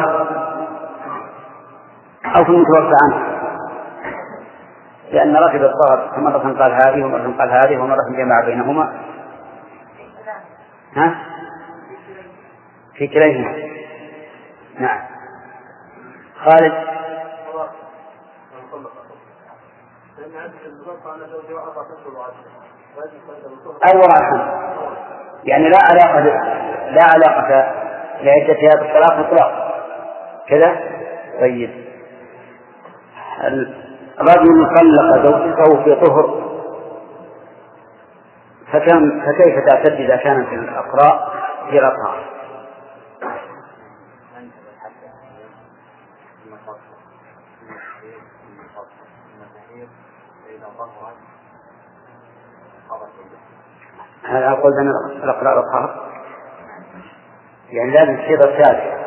أو في المتوفى عنه، لأن راتب الطهر مرة قال هذه ومرة قال هذه ومرة جمع بينهما. ها؟ في كليهما. نعم. خالد. أو الحمد، يعني لا علاقة لا علاقة لعدتها بالطلاق مطلق كذا. طيب، الرجل مطلق زوجته في طهر فكم فكيف تعتد إذا كانت الأقراء في الأطهار؟ هل أقول أن الأقراء الأطهار يعني لازم الصيغة الثالثة.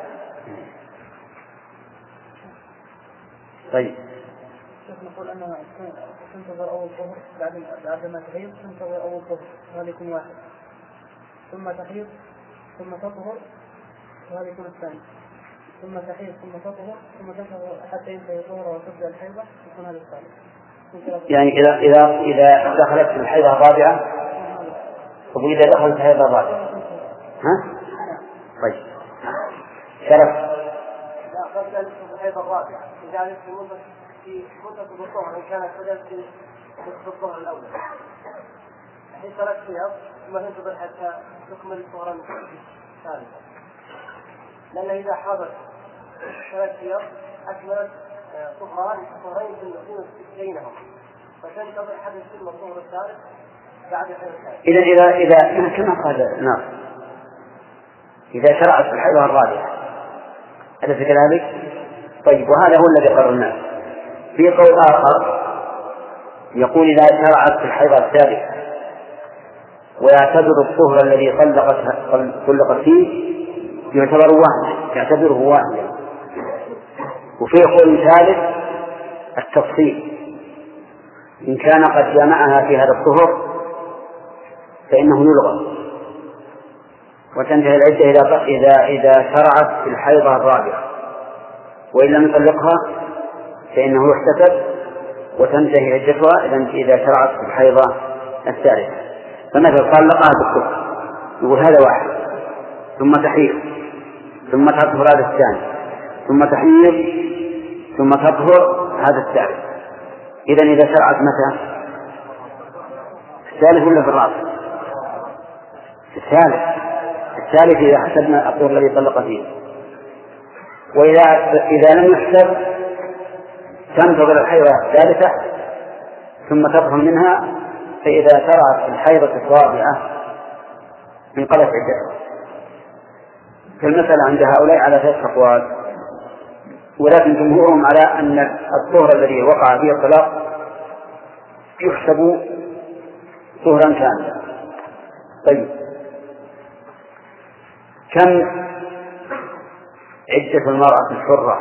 طيب، نقول أنه تنتظر أول طهر بعد بعد ما تحيض تنتظر أول طهر وهذا يكون واحد، ثم تحيض ثم تطهر وهذا يكون الثاني، ثم تحيض ثم تطهر ثم تنتظر حتى ينتهي طهرها وتبدأ الحيضة يكون هذا الثالث. يعني إذا إذا إذا دخلت في الحيضة الرابعة وإذا دخلت الحيضة الرابعة ها؟ طيب، شرف. لا قبل الحيضة الرابعة إذا كانت في مدة في مدة الطهر إن كانت بدأت في مدة الطهر الأول حين تركت فيها ثم تنتظر حتى تكمل الطهر الثالث، لأن إذا حاضت ثلاث فيها أكملت طهران طهرين بينهم فتنتظر حتى تكمل الطهر الثالث بعد الحيض الثالث. إذا إذا إذا كما قال نعم إذا شرعت في الحيضة الرابعة أليس كذلك؟ طيب، وهذا هو الذي قررناه. في قول آخر يقول إذا شرعت في الحيضة الثالثة ويعتبر الطهر الذي طلقت طلقت فيه يعتبر واحد يعتبره واحدا. وفي قول ثالث التفصيل، إن كان قد جمعها في هذا الطهر فإنه يلغى وتنتهي العدة إذا إذا إذا شرعت في الحيضة الرابعة، وإن لم يطلقها فإنه يحتسب وتنتهي عدتها إذا شرعت في الحيضة الثالثة. فمثل طلقها بالطهر يقول هذا واحد، ثم تحيض ثم تطهر هذا الثاني، ثم تحيض ثم تطهر هذا الثالث. إذن إذا شرعت متى؟ الثالث ولا في الرابع؟ الثالث. الثالث إذا حسبنا الطهر الذي طلق فيه. وإذا إذا لم يحسب تنتظر الحيضة الثالثة ثم تطهر منها، فإذا شرعت الحيضة الرابعة انقلت عدتها. فالمسألة عند هؤلاء على ثلاث أقوال، ولكن جمهورهم على أن الطهر الذي وقع فيه الطلاق يحسب طهرا كاملا. طيب، كم عدة المرأة الحرة؟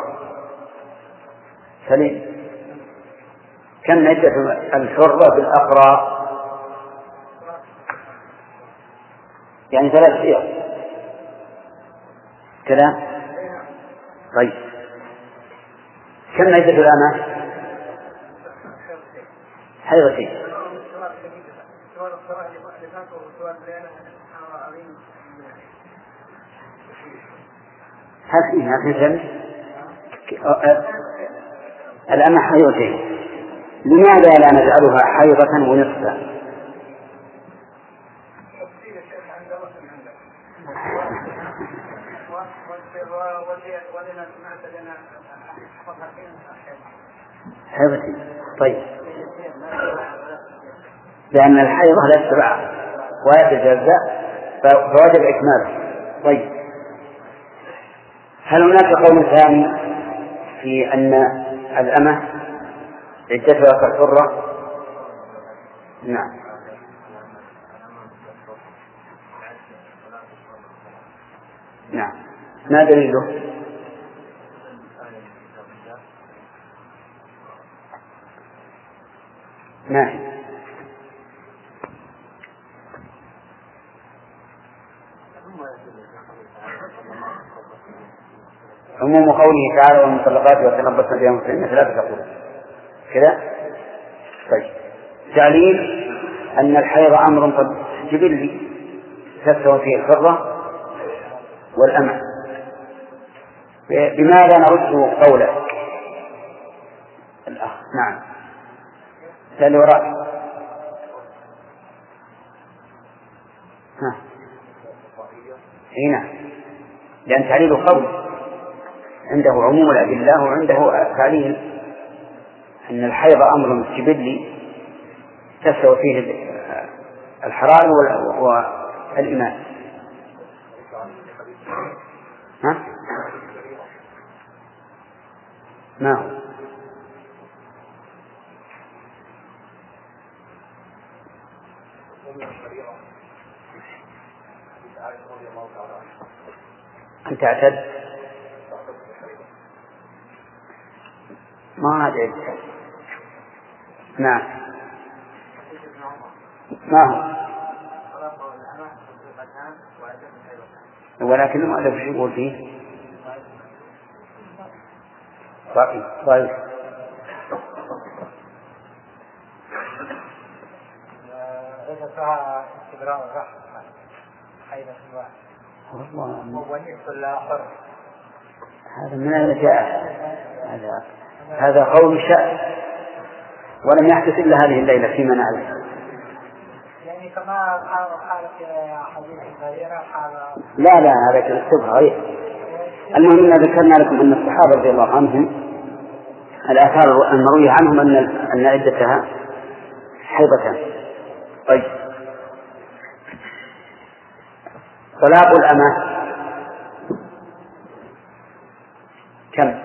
سليم، كم عدة الحرة بالأقراء؟ يعني ثلاث صيغ. كذا. طيب كم عدة الأمة؟ حيضتين. هذه مثلا الأمة حيضتين، لماذا لا نجعلها حيضة ونصفا؟ حيضتين. طيب لأن الحيضة لا تتبعها ويتجزأ فوجب إكماله. طيب هل هناك قول ثاني في أن الأمة عدتها كالحرة؟ نعم. نعم. ما دليله؟ ما هي؟ عموم قوله تعالى والمطلقات يتربصن بأنفسهن ثلاثة قروء كذا. طيب تعليل أن الحيض أمر جبلي تستوي فيه الحرة والأمة. بماذا نرد قوله الأخ؟ نعم سأل وراء. ها هنا لأن تعليل قول عنده عموم الأدلة وعنده تعليل أن الحيض أمر جبلي تستوي فيه الحرارة والإيمان. ها؟ ما هو؟ أن تعتد ما أدري. نعم ما هو؟ ولكن ما أدري شو يقول فيه. طيب طيب إذا فيها استقرار الرحم حيث الواحد ونصف الآخر هذا من أين جاء؟ هذا هذا قول شأن ولم يحدث إلا هذه الليلة فيما نعلم. يعني كما قالت حديث البريرة حال لا لا هذا كالسبب غير. المهم أن ذكرنا لكم أن الصحابة رضي الله عنهم الآثار المروية عنهم أن أن عدتها حيضتان. طيب طلاق الأمة كم؟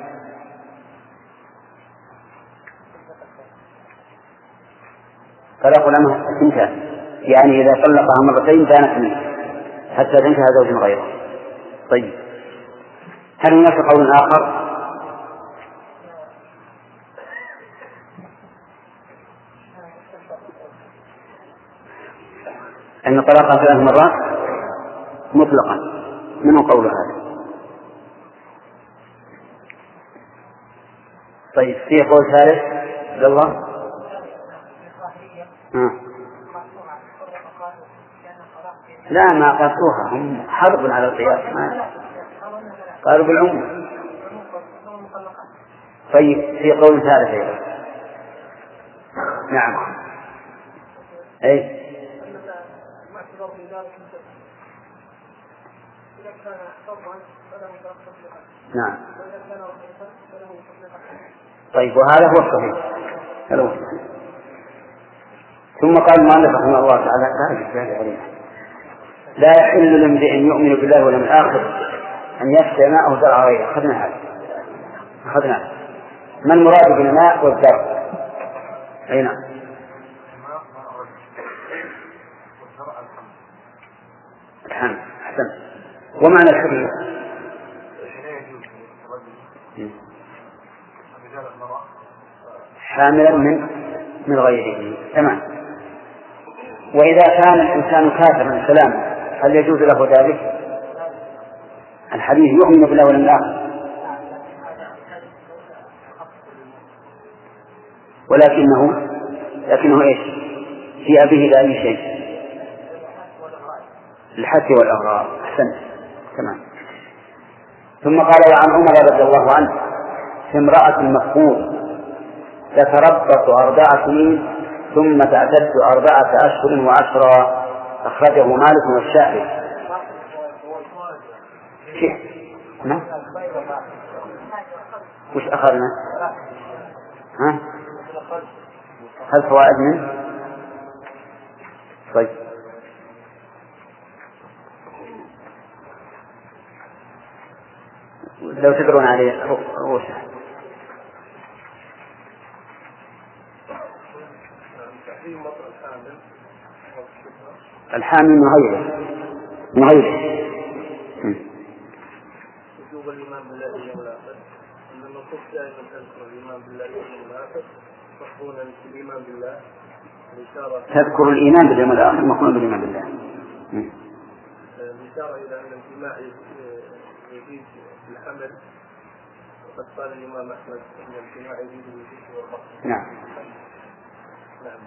طلاق الأمة اثنتان، يعني إذا طلقها مرتين كانت منه حتى تنكح زوج غيره. طيب هل هناك قول آخر؟ أن طلاقها ثلاث مرات مطلقا، من قول هذا؟ طيب في قول ثالث لله؟ آه. لا ما قصوها، هم حرب على القياس، ما قالوا بالعموم. طيب في قول ثالث أيضا. نعم أي نعم. طيب وهذا هو الصحيح. ثم قال المؤلف رحمه الله تعالى لا يحل لامرئ يؤمن بالله واليوم الآخر أن يسقي ماءه زرع غيره. أخذنا هذا أخذنا ما المراد بالماء والزرع؟ أي نعم الحمد. أحسن. ومعنى الحل حاملا من من غيره. تمام. وإذا كان الإنسان كافرا سلاما هل يجوز له ذلك؟ الحديث يؤمن بالله واليوم الآخر، ولكنه لكنه ايش؟ في أبيه لا أي شيء، الحث والأغراض. أحسنت تمام. ثم قال: وعن عمر رضي الله عنه في امرأة مفقود تتربص أربع سنين ثم تعتد أربعة أشهر وعشرا، أخرجه مالك والشافعي. نعم. وش أخذنا؟ ها؟ هل فوائد منه؟ طيب. لو تدرون عليه روشه. الحامل من غيره من غيره وجوب الإيمان بالله واليوم الآخر. عندما قلت دائما تذكر الإيمان بالله واليوم الآخر مقرونا بالإيمان بالله، تذكر الإيمان باليوم الآخر مقرونا بالإيمان بالله. الإشارة إلى أن الإجماع يزيد في الحمل، وقد قال الإمام أحمد أن الإجماع يزيد في الجسم والبطن. نعم. نعم.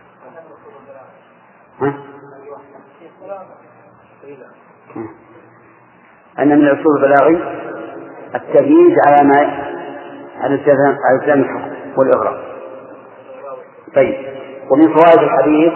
ها؟ أن من الأصول البلاغي التمييز على ما على التزام الحكم والإغراء. طيب. ومن فوائد الحديث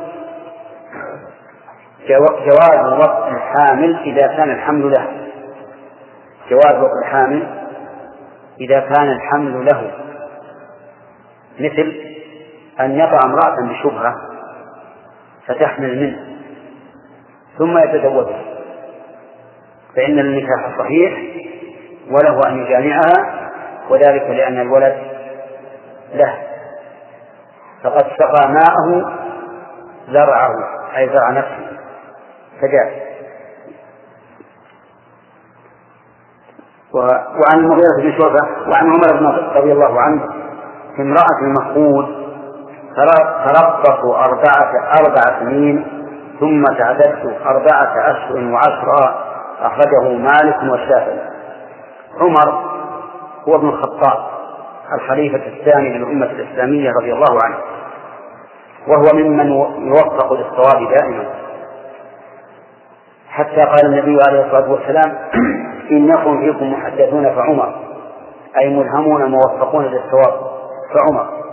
جواز وقت الحامل إذا كان الحمل له، جواز وقت الحامل إذا كان الحمل له، مثل أن يطع امرأة بشبهة فتحمل منه ثم يتزوجها، فإن النكاح صحيح وله أن يجامعها، وذلك لأن الولد له، فقد سقى ماءه زرعه أي زرع نفسه فجاء. وعن المغيرة بن شعبة وعن عمر بن رضي الله عنه في امرأة مفقود تربصوا أربعة أربع سنين ثم تعتدت أربعة أشهر وعشرا، أخرجه مالك والشافعي. عمر هو ابن الخطاب الخليفة الثاني للأمة الإسلامية رضي الله عنه، وهو ممن يوفق للصواب دائما، حتى قال النبي عليه الصلاة والسلام: إن يكن فيكم محدثون فعمر، أي ملهمون موفقون للصواب فعمر.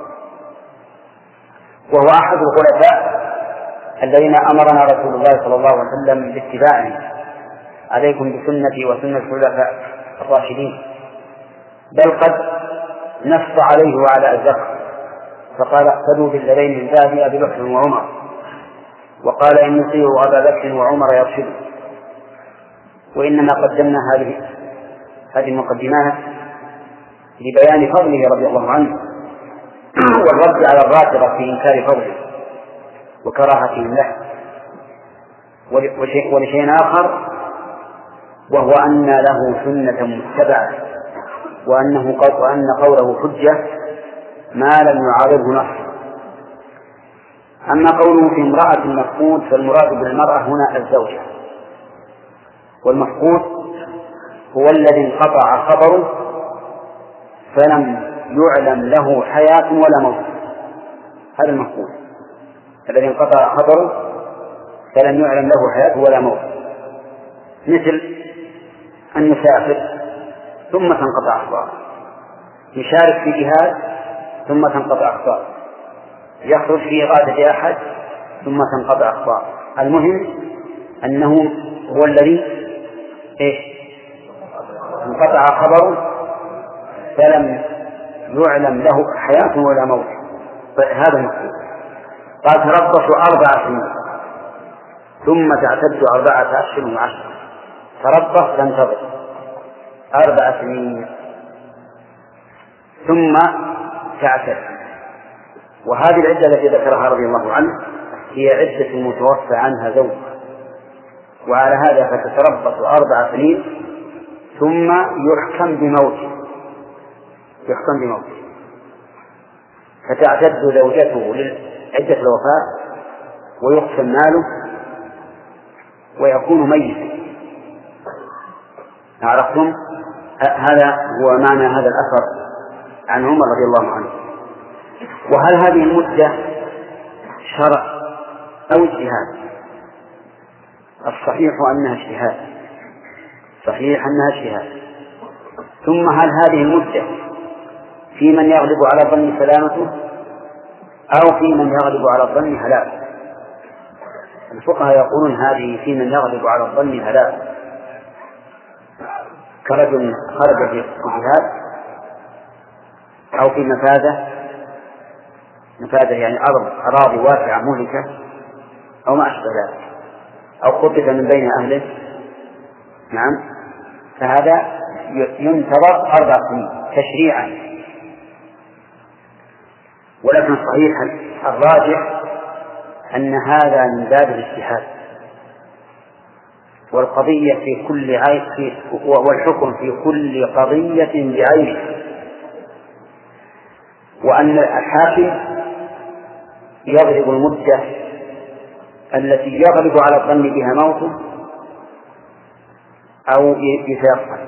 وهو أحد الخلفاء الذين أمرنا رسول الله صلى الله عليه وسلم باتباعهم: عليكم بسنتي وسنة الخلفاء الراشدين. بل قد نص عليه وعلى أبي بكر فقال: اقتدوا بالذين من بعد أبي بكر وعمر، وقال: إن يطيعوا أبا بكر وعمر يرشدوا. وإنما قدمنا هذه هذه المقدمات لبيان فضله رضي الله عنه والرد على الرافضة في إنكار فضله وكراهتهم له. ولشيء آخر، وهو أن له سنة متبعة، وأنه وأن قوله حجة ما لم يعارضه نص. أما قوله في امرأة مفقود فالمراد بالمرأة هنا الزوجة، والمفقود هو الذي انقطع خبره فلم يعلم له حياة ولا موت. هذا المفقود الذي انقطع خبره فلم يعلم له حياة ولا موت، مثل أن يسافر ثم تنقطع أخباره، يشارك في جهاد ثم تنقطع أخباره، يخرج في إرادة أحد ثم تنقطع أخباره. المهم أنه هو الذي إيش انقطع خبره فلم يعلم له حياة ولا موت، فهذا المقصود. قال: تربصوا أربع سنين ثم تعتد أربعة أشهر وعشرة. تربص تنتظر أربع سنين ثم تعتد. وهذه العدة التي ذكرها رضي الله عنه هي عدة المتوفى عنها زوج، وعلى هذا فتتربص أربع سنين ثم يحكم بموته يحكم بموته فتعتد زوجته لعدة الوفاة ويقسم ماله ويكون ميتا. عرفتم؟ هذا هو معنى هذا الأثر عن عمر رضي الله عنه. وهل هذه المدة شرع أو اجتهاد؟ الصحيح أنها اجتهاد، صحيح أنها اجتهاد. ثم هل هذه المدة في من يغلب على الظن سلامته أو في من يغلب على الظن هلاك؟ الفقهاء يقولون هذه في من يغلب على الظن هلاك، كرجل خرج في الجهاد أو في مفازة، مفازة يعني أرض أراضي واسعة مهلكة أو ما أشبه ذلك، أو خطف من بين أهله، نعم، فهذا ينتظر أربع سنين تشريعا. ولكن الصحيح الراجح أن هذا من باب الاجتهاد، والقضية في كل عين، والحكم في كل قضية بعينه، وأن الحاكم يضرب المدة التي يغلب على الظن بها موته أو يتيقن،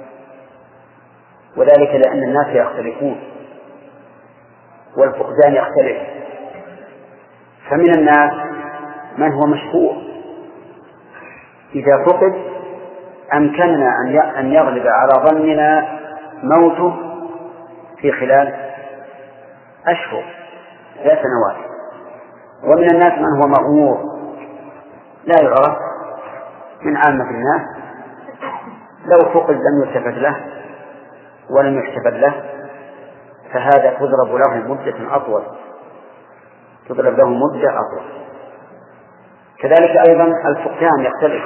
وذلك لأن الناس يختلفون والفقدان يختلف. فمن الناس من هو مشهور إذا فقد أمكننا أن يغلب على ظننا موته في خلال أشهر لا سنوات. ومن الناس من هو مغمور لا يعرف من عامة الناس، لو فقد لم يلتفت له ولم يحتفل له، فهذا تضرب له مدة أطول، تضرب له مدة أطول. كذلك أيضا الفقدان يختلف،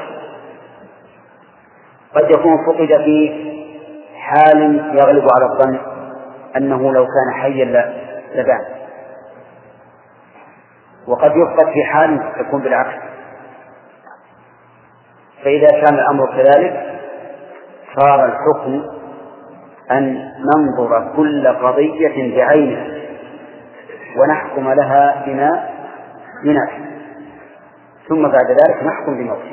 قد يكون فقد في حال يغلب على الظن أنه لو كان حيا لبان، وقد يفقد في حال يكون بالعكس. فإذا كان الأمر كذلك صار الحكم أن ننظر كل قضية بعينها ونحكم لها بما يناسب، ثم بعد ذلك نحكم بموته،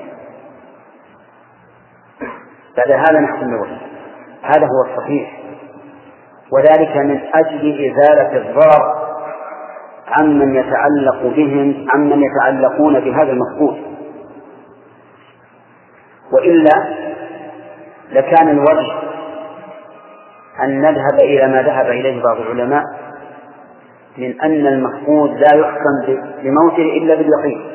بعد هذا نحكم بموته. هذا هو الصحيح، وذلك من أجل إزالة الضرر عمن يتعلق بهم، عمن يتعلقون بهذا المفقود. وإلا لكان الوجه أن نذهب إلى ما ذهب إليه بعض العلماء من أن المفقود لا يحكم بموته إلا باليقين،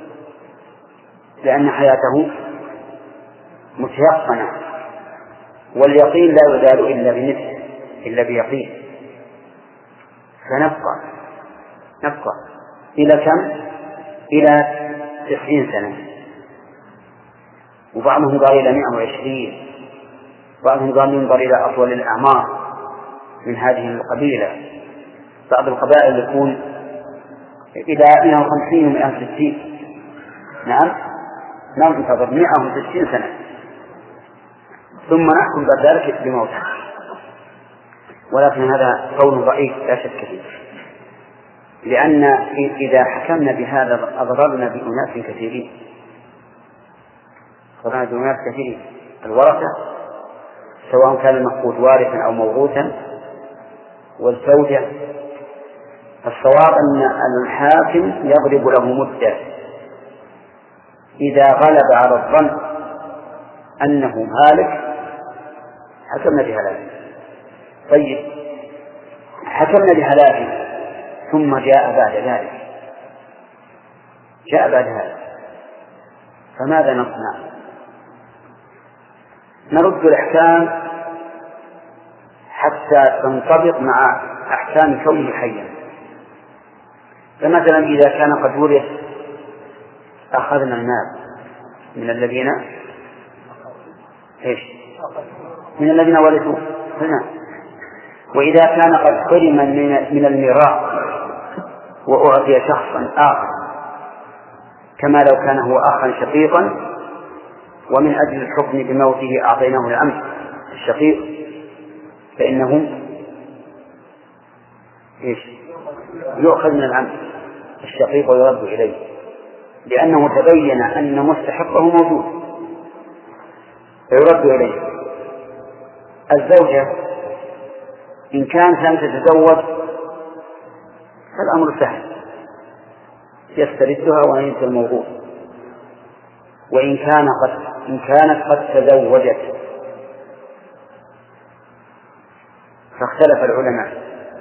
لأن حياته متيقنة، واليقين لا يزال إلا بنفسه إلا بيقين. فنبقى نبقى إلى كم؟ إلى تسعين سنة، وبعضهم قال إلى مئة وعشرين، بعضهم قال ينظر إلى أطول الأعمار من هذه القبيلة. بعض القبائل يكون إلى مئة وخمسين ومئة وستين، نعم ننتظر مئة وستين سنة ثم نحكم بعد ذلك بموته. ولكن هذا قول ضعيف لا شك فيه، لأن إذا حكمنا بهذا أضررنا بأناس كثيرين، أضررنا بأناس كثيرين الورثة، سواء كان المفقود وارثا أو موروثا، والزوجة. الصواب أن الحاكم يضرب له مدة إذا غلب على الظن أنه هالك حكمنا بهلاكه. طيب حكمنا بهلاكه ثم جاء بعد ذلك جاء بعد هذا فماذا نصنع؟ نرد الأحكام حتى تنطبق مع أحكام كونه حيا. فمثلا إذا كان قد ورث أخذنا المال من الذين إيش؟ من الذين ورثوه هنا. وإذا كان قد حرم من الميراث وأعطي شخصا آخر، كما لو كان هو أخا شقيقا ومن أجل الحكم بموته أعطيناه العم الشقيق، فإنه إيش؟ يؤخذ من العم الشقيق ويرد إليه، لأنه تبين أن مستحقه موجود فيرد إليه. الزوجة إن كانت لم تتزوج فالأمر سهل، يستردها وينسى الموضوع. وإن كان قد إن كانت قد تزوجت فاختلف العلماء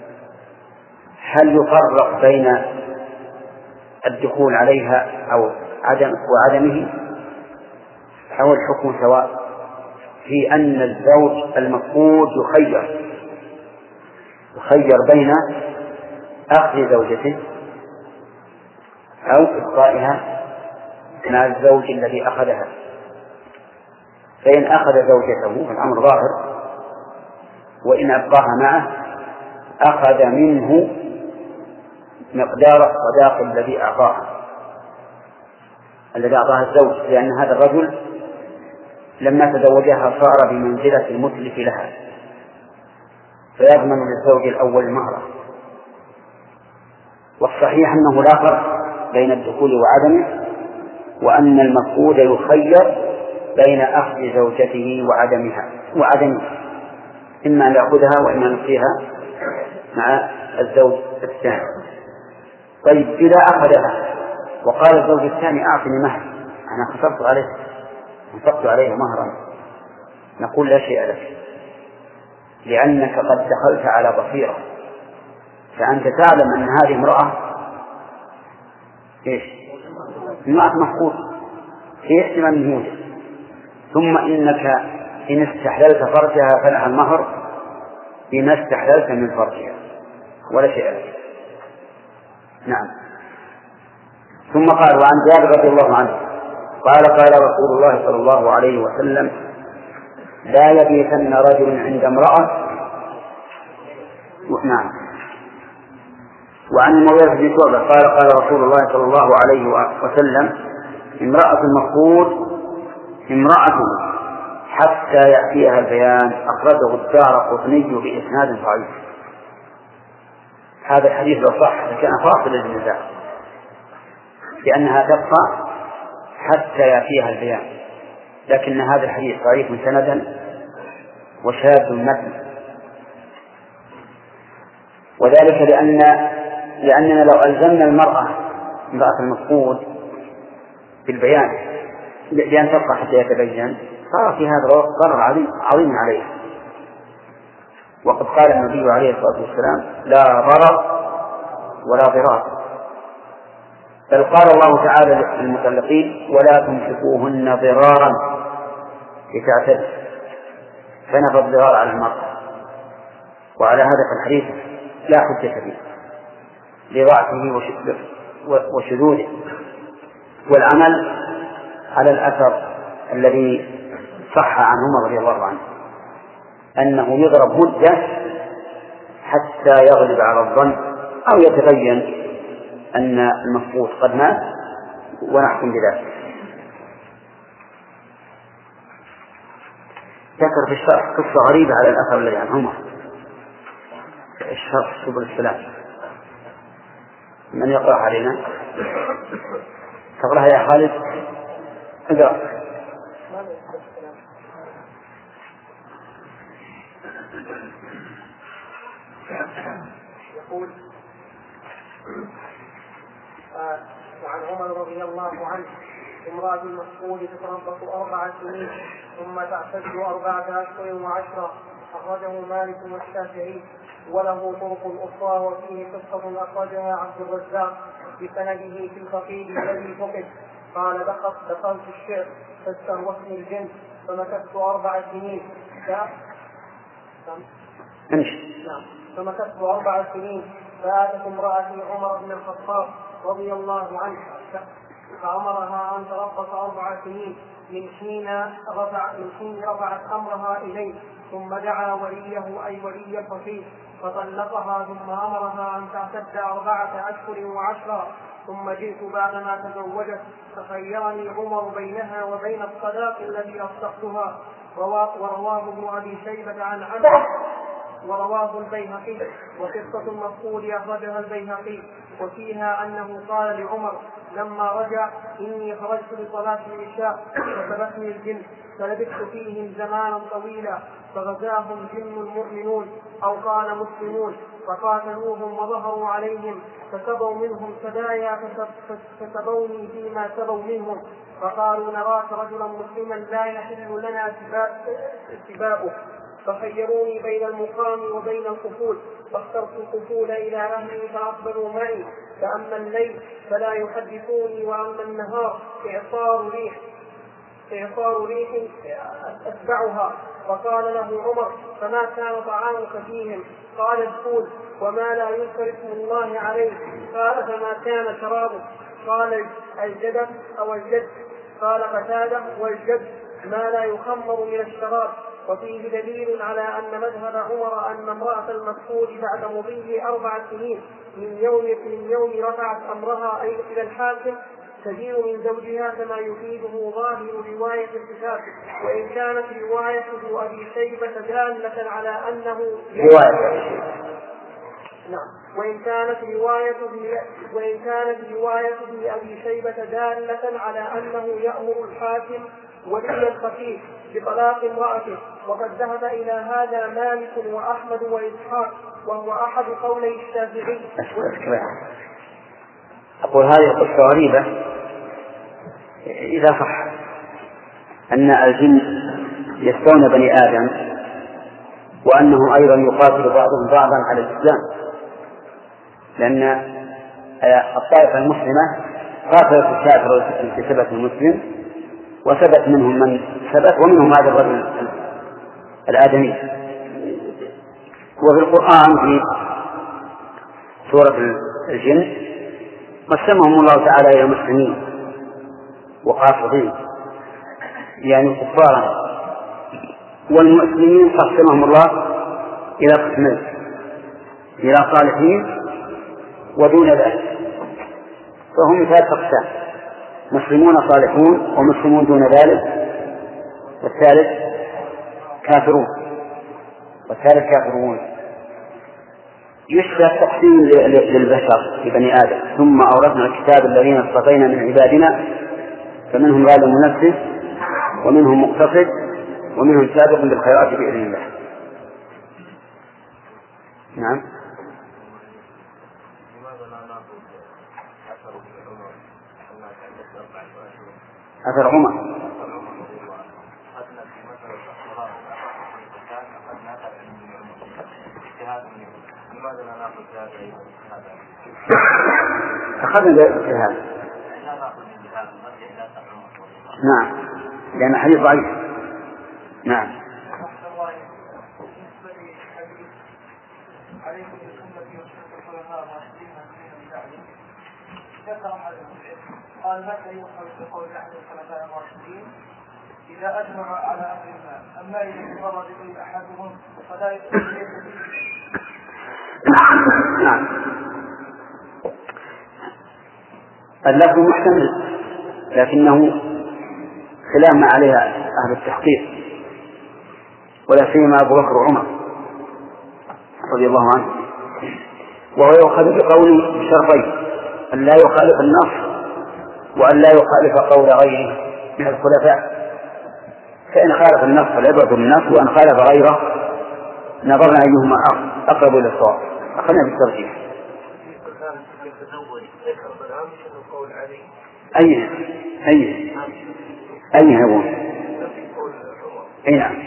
هل يفرق بين الدخول عليها أو عدم وعدمه، أو الحكم سواء في أن الزوج المفقود يخير يخير بين أخذ زوجته أو إبقائها مع الزوج الذي أخذها. فإن أخذ زوجته فالأمر ظاهر، وإن أبقاها معه أخذ منه مقدار الصداق الذي أعطاها الذي أعطاها الزوج، لأن هذا الرجل لما تزوجها صار بمنزلة المتلف لها، فيضمن للزوج الأول مهره. والصحيح أنه لا فرق بين الدخول وعدمه، وأن المفقود يخير بين أخذ زوجته وعدمها وعدمه، إما أن يأخذها وإما أن يبقيها مع الزوج الثاني. طيب إذا أخذها وقال الزوج الثاني أعطني مهر، أنا خسرت عليه انفقت عليه مهرا، نقول لا شيء لك، لأنك قد دخلت على بصيرة، فأنت تعلم أن هذه امرأة إيش؟ امرأة مفقود في احتمال أن يوجد، ثم إنك إن استحللت فرجها فلها المهر بما استحللت من فرجها ولا شيء لك. نعم. ثم قال: وعن جابر رضي الله عنه قال: قال رسول الله صلى الله عليه وسلم: لا يبيتن رجل عند امرأة. نعم. وعن المغيرة بن شعبة قال: قال رسول الله صلى الله عليه وسلم: امرأة المفقود امرأة حتى يأتيها البيان. أخرجه الدارقطني بإسناد ضعيف. هذا الحديث لو صح لكان فاصل للنزاع، لأنها تبقى حتى يأتيها البيان، لكن هذا الحديث ضعيف سندا وشاذ المتن، وذلك لأن لأننا لو ألزمنا المرأة امرأة المفقود بالبيان بأن تبقى حتى يتبين صار في هذا ضرر عظيم عظيم عليها. وقد قال النبي عليه الصلاة والسلام: لا ضرر ولا ضرار. بل قال الله تعالى للمطلقين: ولا تمسكوهن ضرارا لتعتدوا، فنفى الضرار على المرأة. وعلى هذا فالحديث لا حجة فيه لضعفه وشذوذه، والعمل على الأثر الذي صح عن عمر رضي الله عنه أنه يضرب مدة حتى يغلب على الظن أو يتبين أن المفقود قد مات ونحكم بذلك. ذكر في الشرح قصة غريبة على الأثر الذي عن عمر، الشرح سبل السلام. من يقرأ علينا؟ تقرأها يا خالد؟ اقرأ. يقول: آه وعن عمر رضي الله عنه: امرأة المفقود تتربص أربع سنين ثم تعتد أربعة أشهر وعشرة. أخرجه مالك والشافعي وله طرق أخرى، وفيه قصة أخرجها عبد الرزاق بسنده في الفقيد الذي فقد قال: دخلت الشعر فاستهوتني الجن فمكثت أربع سنين فمكثت أربع سنين فآتت امرأتي عمر بن الخطاب رضي الله عنه فأمرها أن تربص أربع سنين من حين رفع من حين رفعت أمرها إليه، ثم دعا وليه أي ولي الفقيه فطلقها، ثم أمرها أن تعتد أربعة أشهر وعشرة. ثم جئت بعدما تزوجت فخيرني عمر بينها وبين الصداق الذي أصدقتها. ورواه ابن أبي شيبة عن عمرو ورواه البيهقي. وقصة المفقود أخرجها البيهقي وفيها أنه قال لعمر لما رجع: إني خرجت لصلاة العشاء فسبقني الجن فلبثت فيهم زمانا طويلا فغزاهم جن المؤمنون أو قال مسلمون فقاتلوهم وظهروا عليهم فسبوا منهم سبايا فسبوني فيما سبوا منهم فقالوا: نراك رجلا مسلما لا يحل لنا سبابه. فخيروني بين المقام وبين القفول فاخترت القفول إلى أهلي فأقبلوا معي، فأما الليل فلا يحدثوني وأما النهار إعصار ريح إعصار ريح أتبعها. فقال له عمر: فما كان طعامك فيهم؟ قال: الفول وما لا يذكر اسم الله عليه. قال: فما كان شرابه؟ قال: الجدب أو الجد. قال قتادة: والجد ما لا يخمر من الشراب. وفيه دليل على أن مذهب عمر أن امرأة المسعود بعد مضي أربع سنين من يوم من يوم رفعت أمرها أي إلى الحاكم تدين من زوجها كما يفيده ظاهر رواية الكتاب، وإن كانت رواية أبي شيبة دالة على أنه نعم وإن كانت رواية وإن كانت رواية أبي شيبة دالة على أنه يأمر الحاكم ولي الخفيف بطلاق امرأته، وقد ذهب إلى هذا مالك وأحمد وإسحاق وهو أحد قولي الشافعي. أقول هذه القصة غريبة إذا صح أن الجن يسرون بني آدم وأنه أيضا يقاتل بعضهم بعضا على الإسلام، لأن الطائفة المسلمة قاتلت الكافر في ثبت المسلم وثبت منهم من ثبت ومنهم هذا الرجل الآدمي. وفي القرآن في سورة الجن قسمهم الله تعالى إلى مسلمين وقاصدين يعني كفارا، والمسلمين قسمهم الله إلى قسمين: إلى صالحين ودون ذلك، فهم ثلاث أقسام: مسلمون صالحون ومسلمون دون ذلك والثالث كافرون والثالث كافرون. يشبه تقسيم للبشر في بني آدم: ثم أورثنا الكتاب الذين اصطفينا من عبادنا فمنهم ظالم لنفسه ومنهم مقتصد ومنهم سابق بالخيرات بإذن الله. نعم. أثر عمر أخذنا بهذا. نعم، لأن حديث ضعيف. نعم. قال: متى يؤخذ بقول أحد الخلفاء الراشدين إذا أجمع على أمر ما، أما إذا تفرد به أحدهم فلا يؤخذ. نعم. اللفظ محتمل لكنه خلاف ما عليها أهل التحقيق، ولا سيما أبو بكر وعمر رضي الله عنه، وهو يؤخذ بقول بشرطين: أن لا يخالف النص وأن لا يخالف قول غيره من الخلفاء. فإن خالف النص فالعبرة بالنص، وأن خالف غيره نظرنا أيهما أقرب إلى الصواب، أخذنا بالترجيح. أين أين أين هو؟ أي نعم.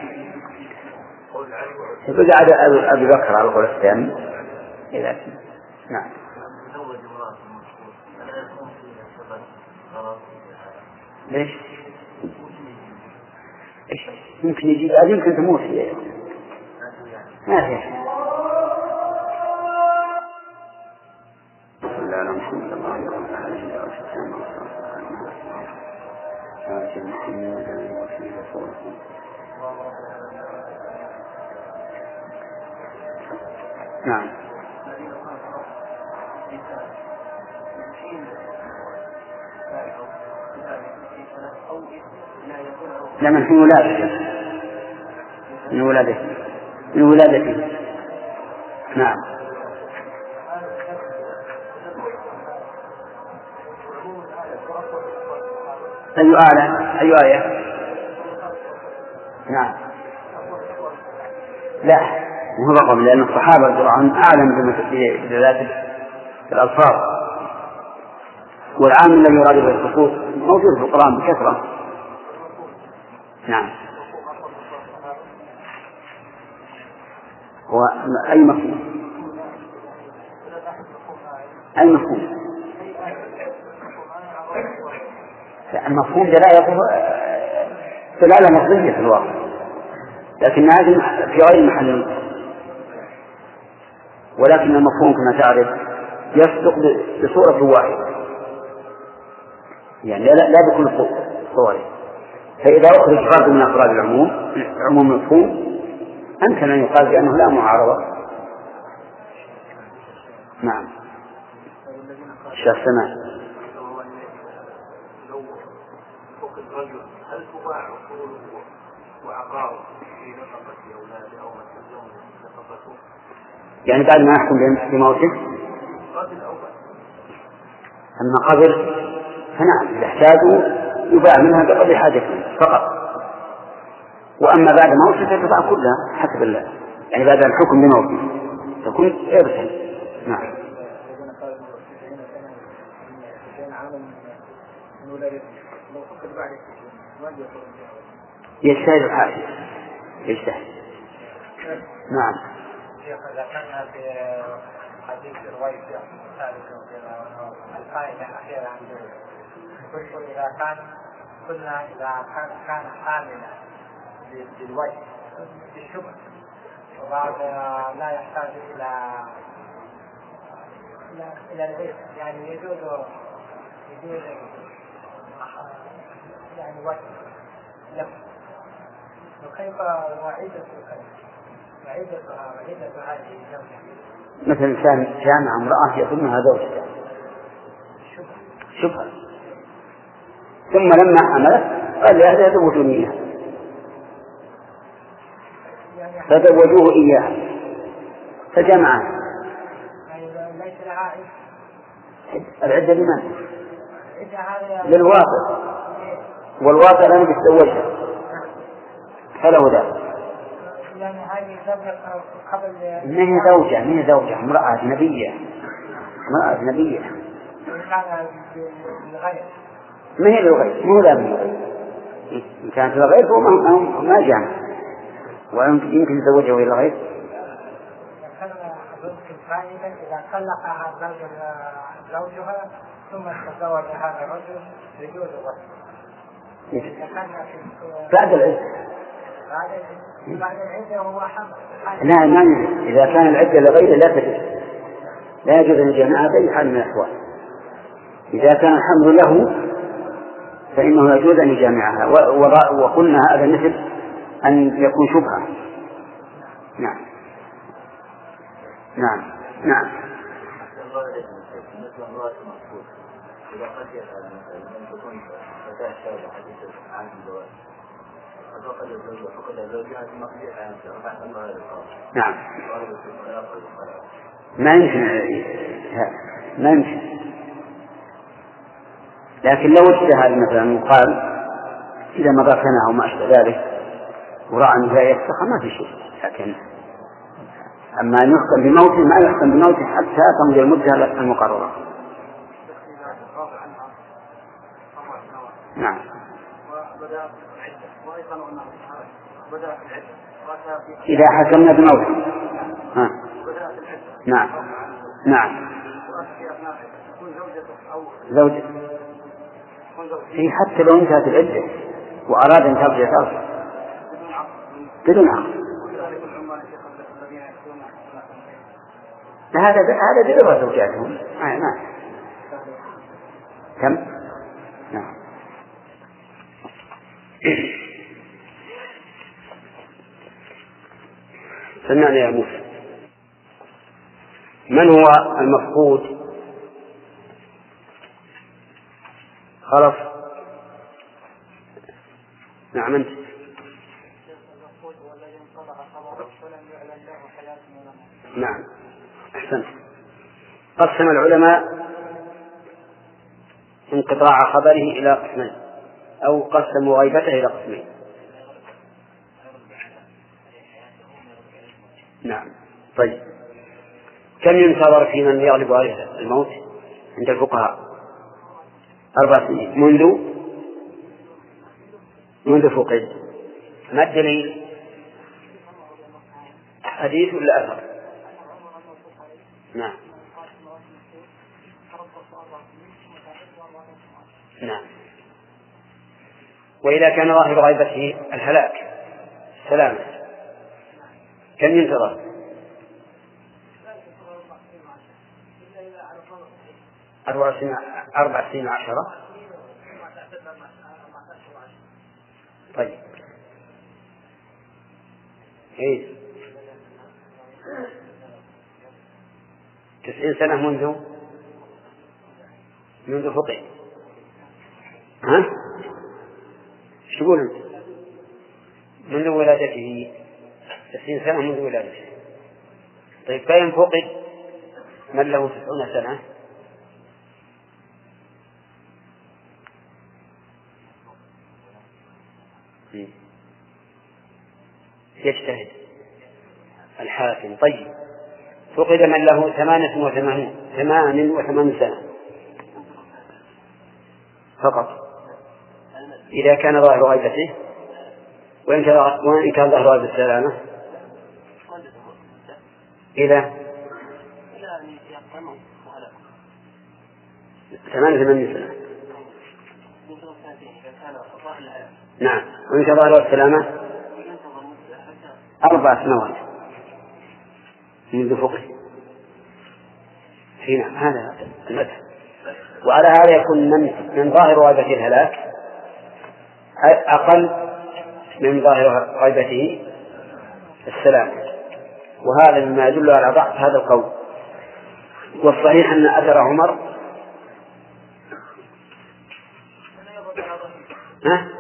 فقعد أبي بكر على القول الثاني. نعم. ليش؟ يمكن يجيب أهل يمكن تموت ما في شيء. لا لا مش من الله نعم. لا من حين ولادته من ولادته من ولادته نعم. أي آية أي آية نعم لا مو رقم، لأن الصحابة رضي الله عنهم أعلم بدلالات الألفاظ، والعام الذي يراد به الخصوص موجود في القرآن بكثرة. نعم. وأي مفهوم أي مفهوم المفهوم دلالة دلالة لفظية في الواقع، لكن هذه في غير محل، ولكن المفهوم كما تعرف يصدق بصورة واحدة، يعني لا لا بكل صوره. فإذا أخرج فرد من أفراد العموم عموم المفهوم أمكن أن يقال بأنه لا معارضة. نعم. الشيخ سماع لو فقد رجل هل تباع عقوله وعقاره في نفقة أولاده أو مسلمون نفقته؟ يعني بعد ما يحكم بموته قبل أو بعد؟ أما قبل فنعم إذا احتاجوا يباع منها بقدر حاجته فقط، وأما بعد موته فتباع كلها حسب الله، يعني بعد الحكم بموته تكون إرثا. نعم. يجتهد الحاكم يجتهد. نعم. ذكرنا في حديث رويس القائمة الأخيرة عن قلت إذا كان كنا إذا كان كان حاملا للوجه بالشبه وبعد لا يحتاج إلى إلى العلم، يعني يجوز يجوز يعني وجه له، وكيف وعيدة وعيدتها وعيدة هذه الزوجة؟ مثل إنسان جامع امرأة يظنها زوجته شبهة، ثم لما حملت قال لي هذا يزوجوني فزوجوه إياها فجمعها. ليس لها العدة لمن؟ للواقع، والواقع لم يتزوجها فله ذلك. يعني هذه زوجة قبل من زوجة من زوجة امرأة أجنبية امرأة أجنبية كان بالغير ما هي بالغير مو لا بالغير، إن كانت بالغير هو ما ما جامع ويمكن يتزوجه إلى الغير. إذا طلقها زوجها ثم تزوج هذا الرجل يجوز بعد العدة بعد العدة وهو حمل. لا ما إذا كان العدة لغيره لا تجوز، لا يجوز أن يجمعها بأي حال من الأحوال. إذا كان الحمل له فإنه يجوز أن يجامعها، وقلنا هذا مثل أن يكون شبهة. نعم نعم نعم. إذا خشيت أن تكون فتاة شابة حديثة عن الزواج فقد الزوجة فقد الزوجها ثم قضيت عن رفعت الله إلى القاضي. نعم. ما يمكن ما يمكن، لكن لو اجتهد مثلا وقال إذا مضى سنة أو ما أشبه ذلك ورأى أن لا يفتخر ما في شيء، لكن أما أن يحكم بموته ما يحكم بموته حتى تمضي المدة المقررة. نعم. إذا حكمنا بموته ها. نعم نعم زوجة هي حتى لو انتهت العدة وأراد أن ترجع ترجع بدون عقد. هذا هذا بدون زوجاتهم ما ما كم. نعم. سمعنا يا موسى. من هو المفقود؟ خلص. نعم أنت. نعم أحسنت. قسم العلماء انقطاع خبره إلى قسمين: أو قسموا غيبته إلى قسمين. نعم. طيب، كم ينتظر في من يغلب عليه الموت عند الفقهاء؟ أربع سنين منذ منذ فقد. ما الدليل؟ حديث ولا أثر؟ نعم نعم. وإذا كان ظاهر غيبته الهلاك سلامة كم ينتظر؟ أربع سنين أربع سنين عشرة. طيب إيه تسعين سنة منذ منذ فقه. ها شو تقول أنت؟ منذ ولادته تسعين سنة منذ ولادته. طيب فإن فقد من له تسعون سنة يجتهد الحاكم. طيب فقد من له ثمانية وثمانين ثمان وثمان سنة فقط إذا كان ظاهر غيبته، وإن كان ظاهر غيبة السلامة إذا ثمان ثمان سنة. نعم. وإن كان ظاهر السلامة أربع سنوات منذ فقه. نعم هذا المذهب. وعلى هذا يكون من من ظاهر غيبته الهلاك أقل من ظاهر غيبته السلام، وهذا مما يدل على ضعف هذا القول. والصحيح أن أثر عمر ها؟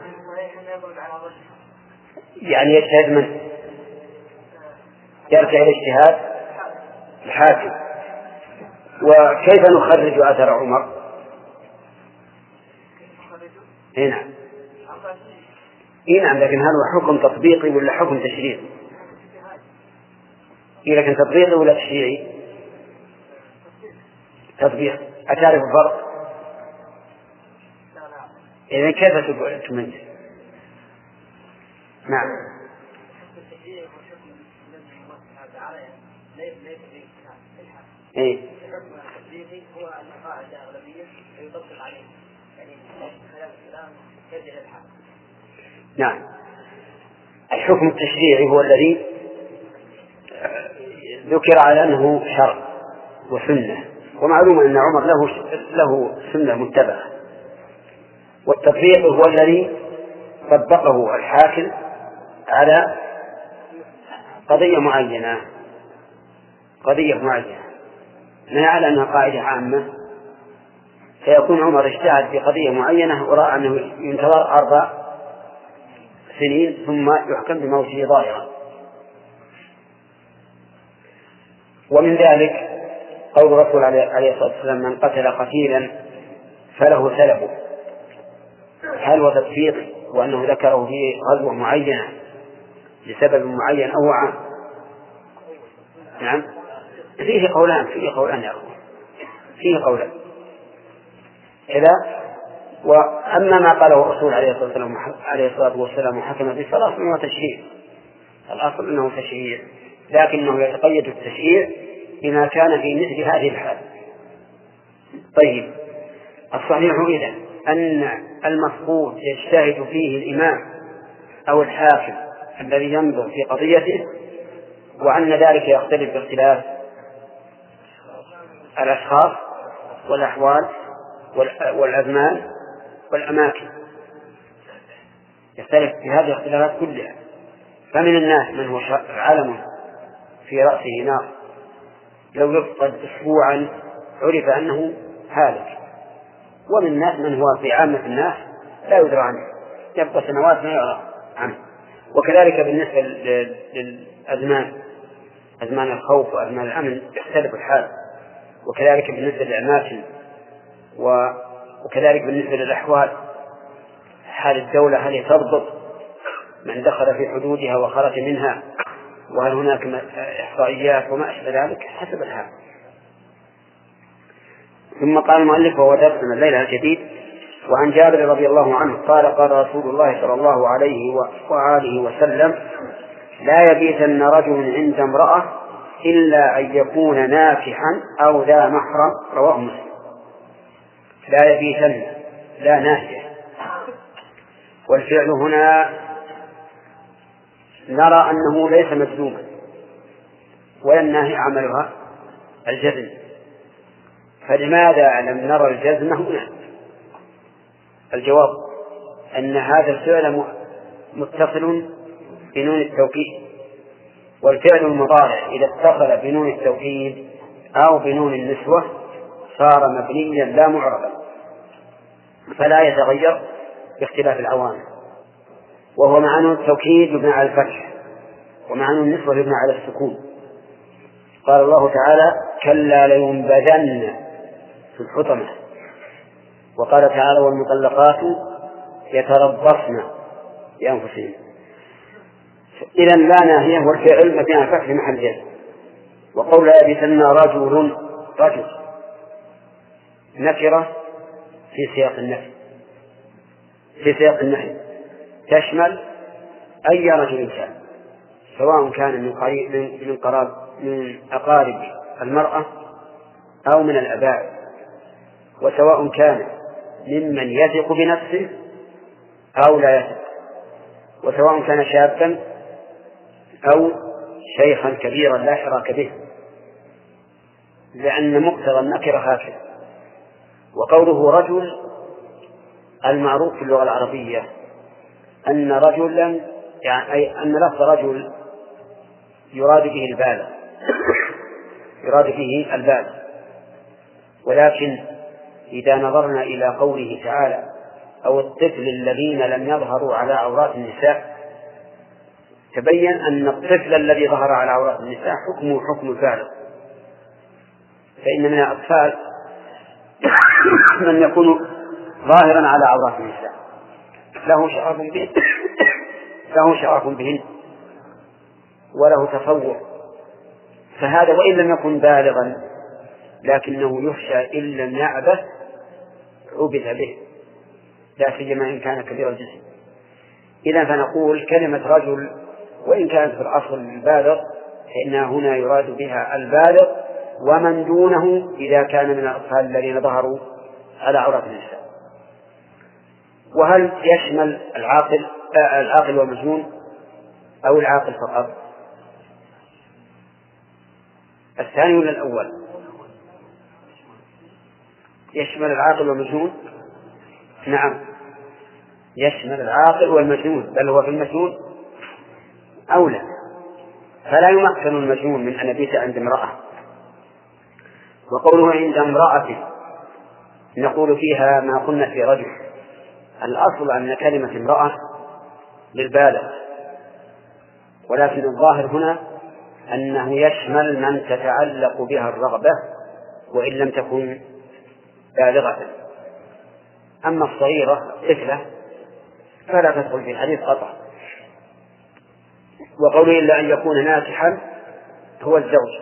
يعني يجتهد من يرجع إلى اجتهاد الحاكم. وكيف نخرج أثر عمر؟ هنا نعم. لكن هل هو حكم تطبيقي ولا حكم تشريعي؟ إيه لكن تطبيقي ولا تشريعي؟ تطبيق. أتعرف الفرق؟ إذن كيف تميز؟ نعم. إيه هو أن قاعدة أغلبية يطبق عليه يعني خلاف الكلام يرجع الحق. نعم. الحكم التشريعي هو الذي ذكر على أنه شرع وسنة، ومعلوم أن عمر له له سنة متبعة. والتطبيق هو الذي طبقه الحاكم على قضية معينة قضية معينة ما على أنها قاعدة عامة، فيكون عمر اجتهد في قضية معينة ورأى أنه ينتظر أربع سنين ثم يحكم بموته ظاهرا. ومن ذلك قول الرسول عليه الصلاة والسلام: من قتل قتيلا فله سلبه. هل هو تطبيق وأنه ذكره في غزوة معينة لسبب معين أو عام؟ نعم فيه قولان فيه قولان يا أخوة فيه قولان إذا. وأما ما قاله الرسول عليه الصلاة والسلام عليه الصلاة والسلام وحكم بالصلاة فهو تشريع، الأصل أنه تشريع، لكنه يتقيد التشريع بما كان في مثل هذه الحال. طيب الصحيح إذن أن المفقود يجتهد فيه الإمام أو الحاكم الذي ينظر في قضيته، وأن ذلك يختلف باختلاف الأشخاص والأحوال والأزمان والأماكن، يختلف في هذه الاختلافات كلها. فمن الناس من هو عالم في رأسه نار لو يفقد أسبوعا عرف أنه هالك، ومن الناس من هو في عامة الناس لا يدرى عنه يبقى سنوات ما يرى عنه. وكذلك بالنسبة للأزمان، أزمان الخوف وأزمان الأمن يختلف الحال، وكذلك بالنسبة للأماكن، وكذلك بالنسبة للأحوال. حال الدولة، هل تضبط من دخل في حدودها وخرج منها، وهل هناك إحصائيات وما أشبه ذلك، حسب الحال. ثم قال المؤلف وهو درسنا الليلة الجديد: وعن جابر رضي الله عنه قال: قال رسول الله صلى الله عليه وآله وسلم: لا يبيتن رجل عند امرأة إلا أن يكون ناكحا أو ذا محرم. رواه مسلم. لا يبيتن، لا ناهية، والفعل هنا نرى أنه ليس مجزوما، ولا الناهي عملها الجزم، فلماذا لم نرى الجزم هنا؟ الجواب أن هذا الفعل متصل بنون التوكيد، والفعل المضارع إذا اتصل بنون التوكيد أو بنون النسوة صار مبنيا لا معربا، فلا يتغير باختلاف العوامل، وهو مع نون التوكيد يبنى على الفتح، ومع نون النسوة يبنى على السكون. قال الله تعالى: كلا لينبذن في الحطمة. وقال تعالى: والمطلقات يتربصن بأنفسهن. إذا لا ناهية، والفعل مبني على الفتح في محل جر. وقول لا يبيتن رجل، رجل نكرة في سياق النفي، في سياق النفي تشمل أي رجل كان، سواء كان من قريب من قراب من أقارب المرأة أو من الآباء، وسواء كان ممن يثق بنفسه أو لا يثق، وسواء كان شابا أو شيخا كبيرا لا شراك به، لأن مقتضى النكرة هكذا. وقوله رجل المعروف في اللغة العربية أن رجلا يعني أي أن لفظ رجل يراد به البالغ، يراد به البالغ. ولكن إذا نظرنا إلى قوله تعالى: أو الطفل الذين لم يظهروا على عورات النساء، تبين أن الطفل الذي ظهر على عورات النساء حكمه حكم البالغ، فإن من الأطفال من يكون ظاهرا على عورات النساء له شرف به له شرف بهن وله تصور، فهذا وإن لم يكن بالغا لكنه يخشى إن لم يعبث عبث به، لا سيما إن كان كبير الجسم. إذا فنقول كلمة رجل وإن كانت في الأصل البالغ فإنها هنا يراد بها البالغ ومن دونه إذا كان من الأطفال الذين ظهروا على عورات النساء. وهل يشمل العاقل آه العاقل والمجنون أو العاقل فقط؟ الثاني ولا الأول؟ يشمل العاقل والمجنون؟ نعم، يشمل العاقل والمجنون، بل هو في المجنون أولى، فلا يمكن المجنون من أن يبيت عند امرأة. وقوله عند امرأة نقول فيها ما قلنا في رجل، الأصل أن كلمة امرأة للبالغ، ولكن الظاهر هنا أنه يشمل من تتعلق بها الرغبة وإن لم تكن بالغة. أما الصغيرة طفلة فلا تدخل في الحديث قطعا. وقوله إلا أن يكون ناكحا هو الزوج،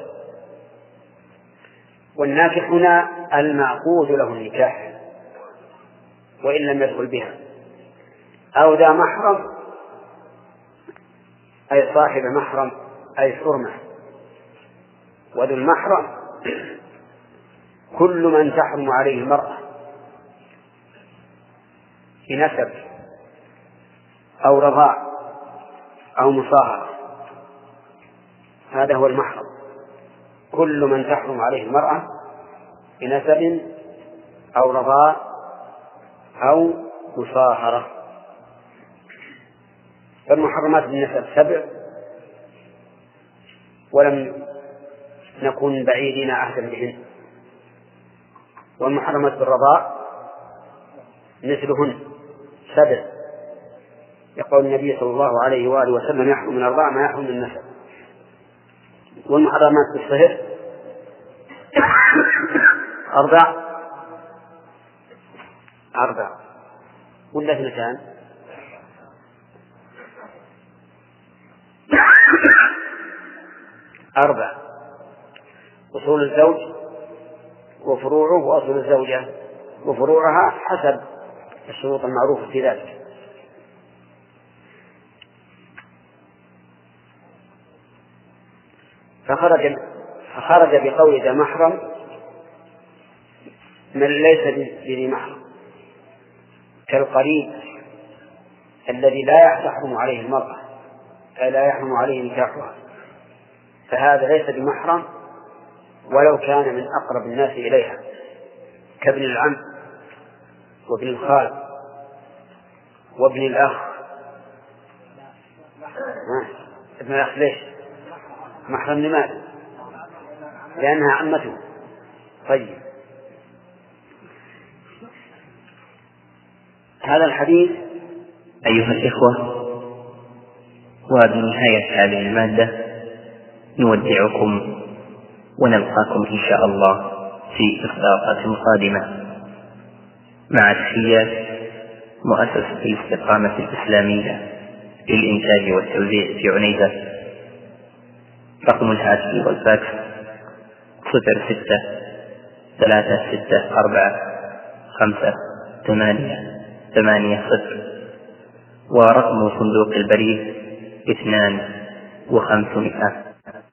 والناكح هنا المعقود له النكاح وإن لم يدخل بها، أو ذا محرم أي صاحب محرم أي حرمة. وذو المحرم كل من تحرم عليه المرأة في نسب أو رضاع أو مصاهرة، هذا هو المحرم، كل من تحرم عليه المرأة في نسب أو رضاع أو مصاهرة. فالمحرمات بالنسب سبع، ولم نكن بعيدين عهدا بهن، والمحرمات بالرضاع مثلهن سبع، يقول النبي صلى الله عليه وآله وسلم: يحرم من الرضاع ما يحرم من النسب. والمحرمات بالصهر أربع أربع ولا اثنتان؟ أربع: أصول الزوج وفروعه، وأصل الزوجة وفروعها حسب الشروط المعروفة في ذلك. فخرج فخرج بقول ذا محرم من ليس بذي محرم، كالقريب الذي لا يحرم عليه المرأة، أي لا يحرم عليه نكاحها، فهذا ليس بمحرم ولو كان من أقرب الناس إليها، كابن العم وابن الخال وابن الأخ. ابن الأخ ليش محرم؟ لماذا؟ لأنها عمته. طيب، هذا الحديث أيها الإخوة، وبنهاية هذه المادة نودعكم ونلقاكم إن شاء الله في إصداقات قادمة، مع تحيات مؤسسة الاستقامة الإسلامية للإنتاج والتوزيع في عنيزة. رقم الهاتف والفاكس صفر ستة ثلاثة ستة أربعة خمسة ثمانية ثمانية صفر، ورقم صندوق البريد اثنان وخمسمائة.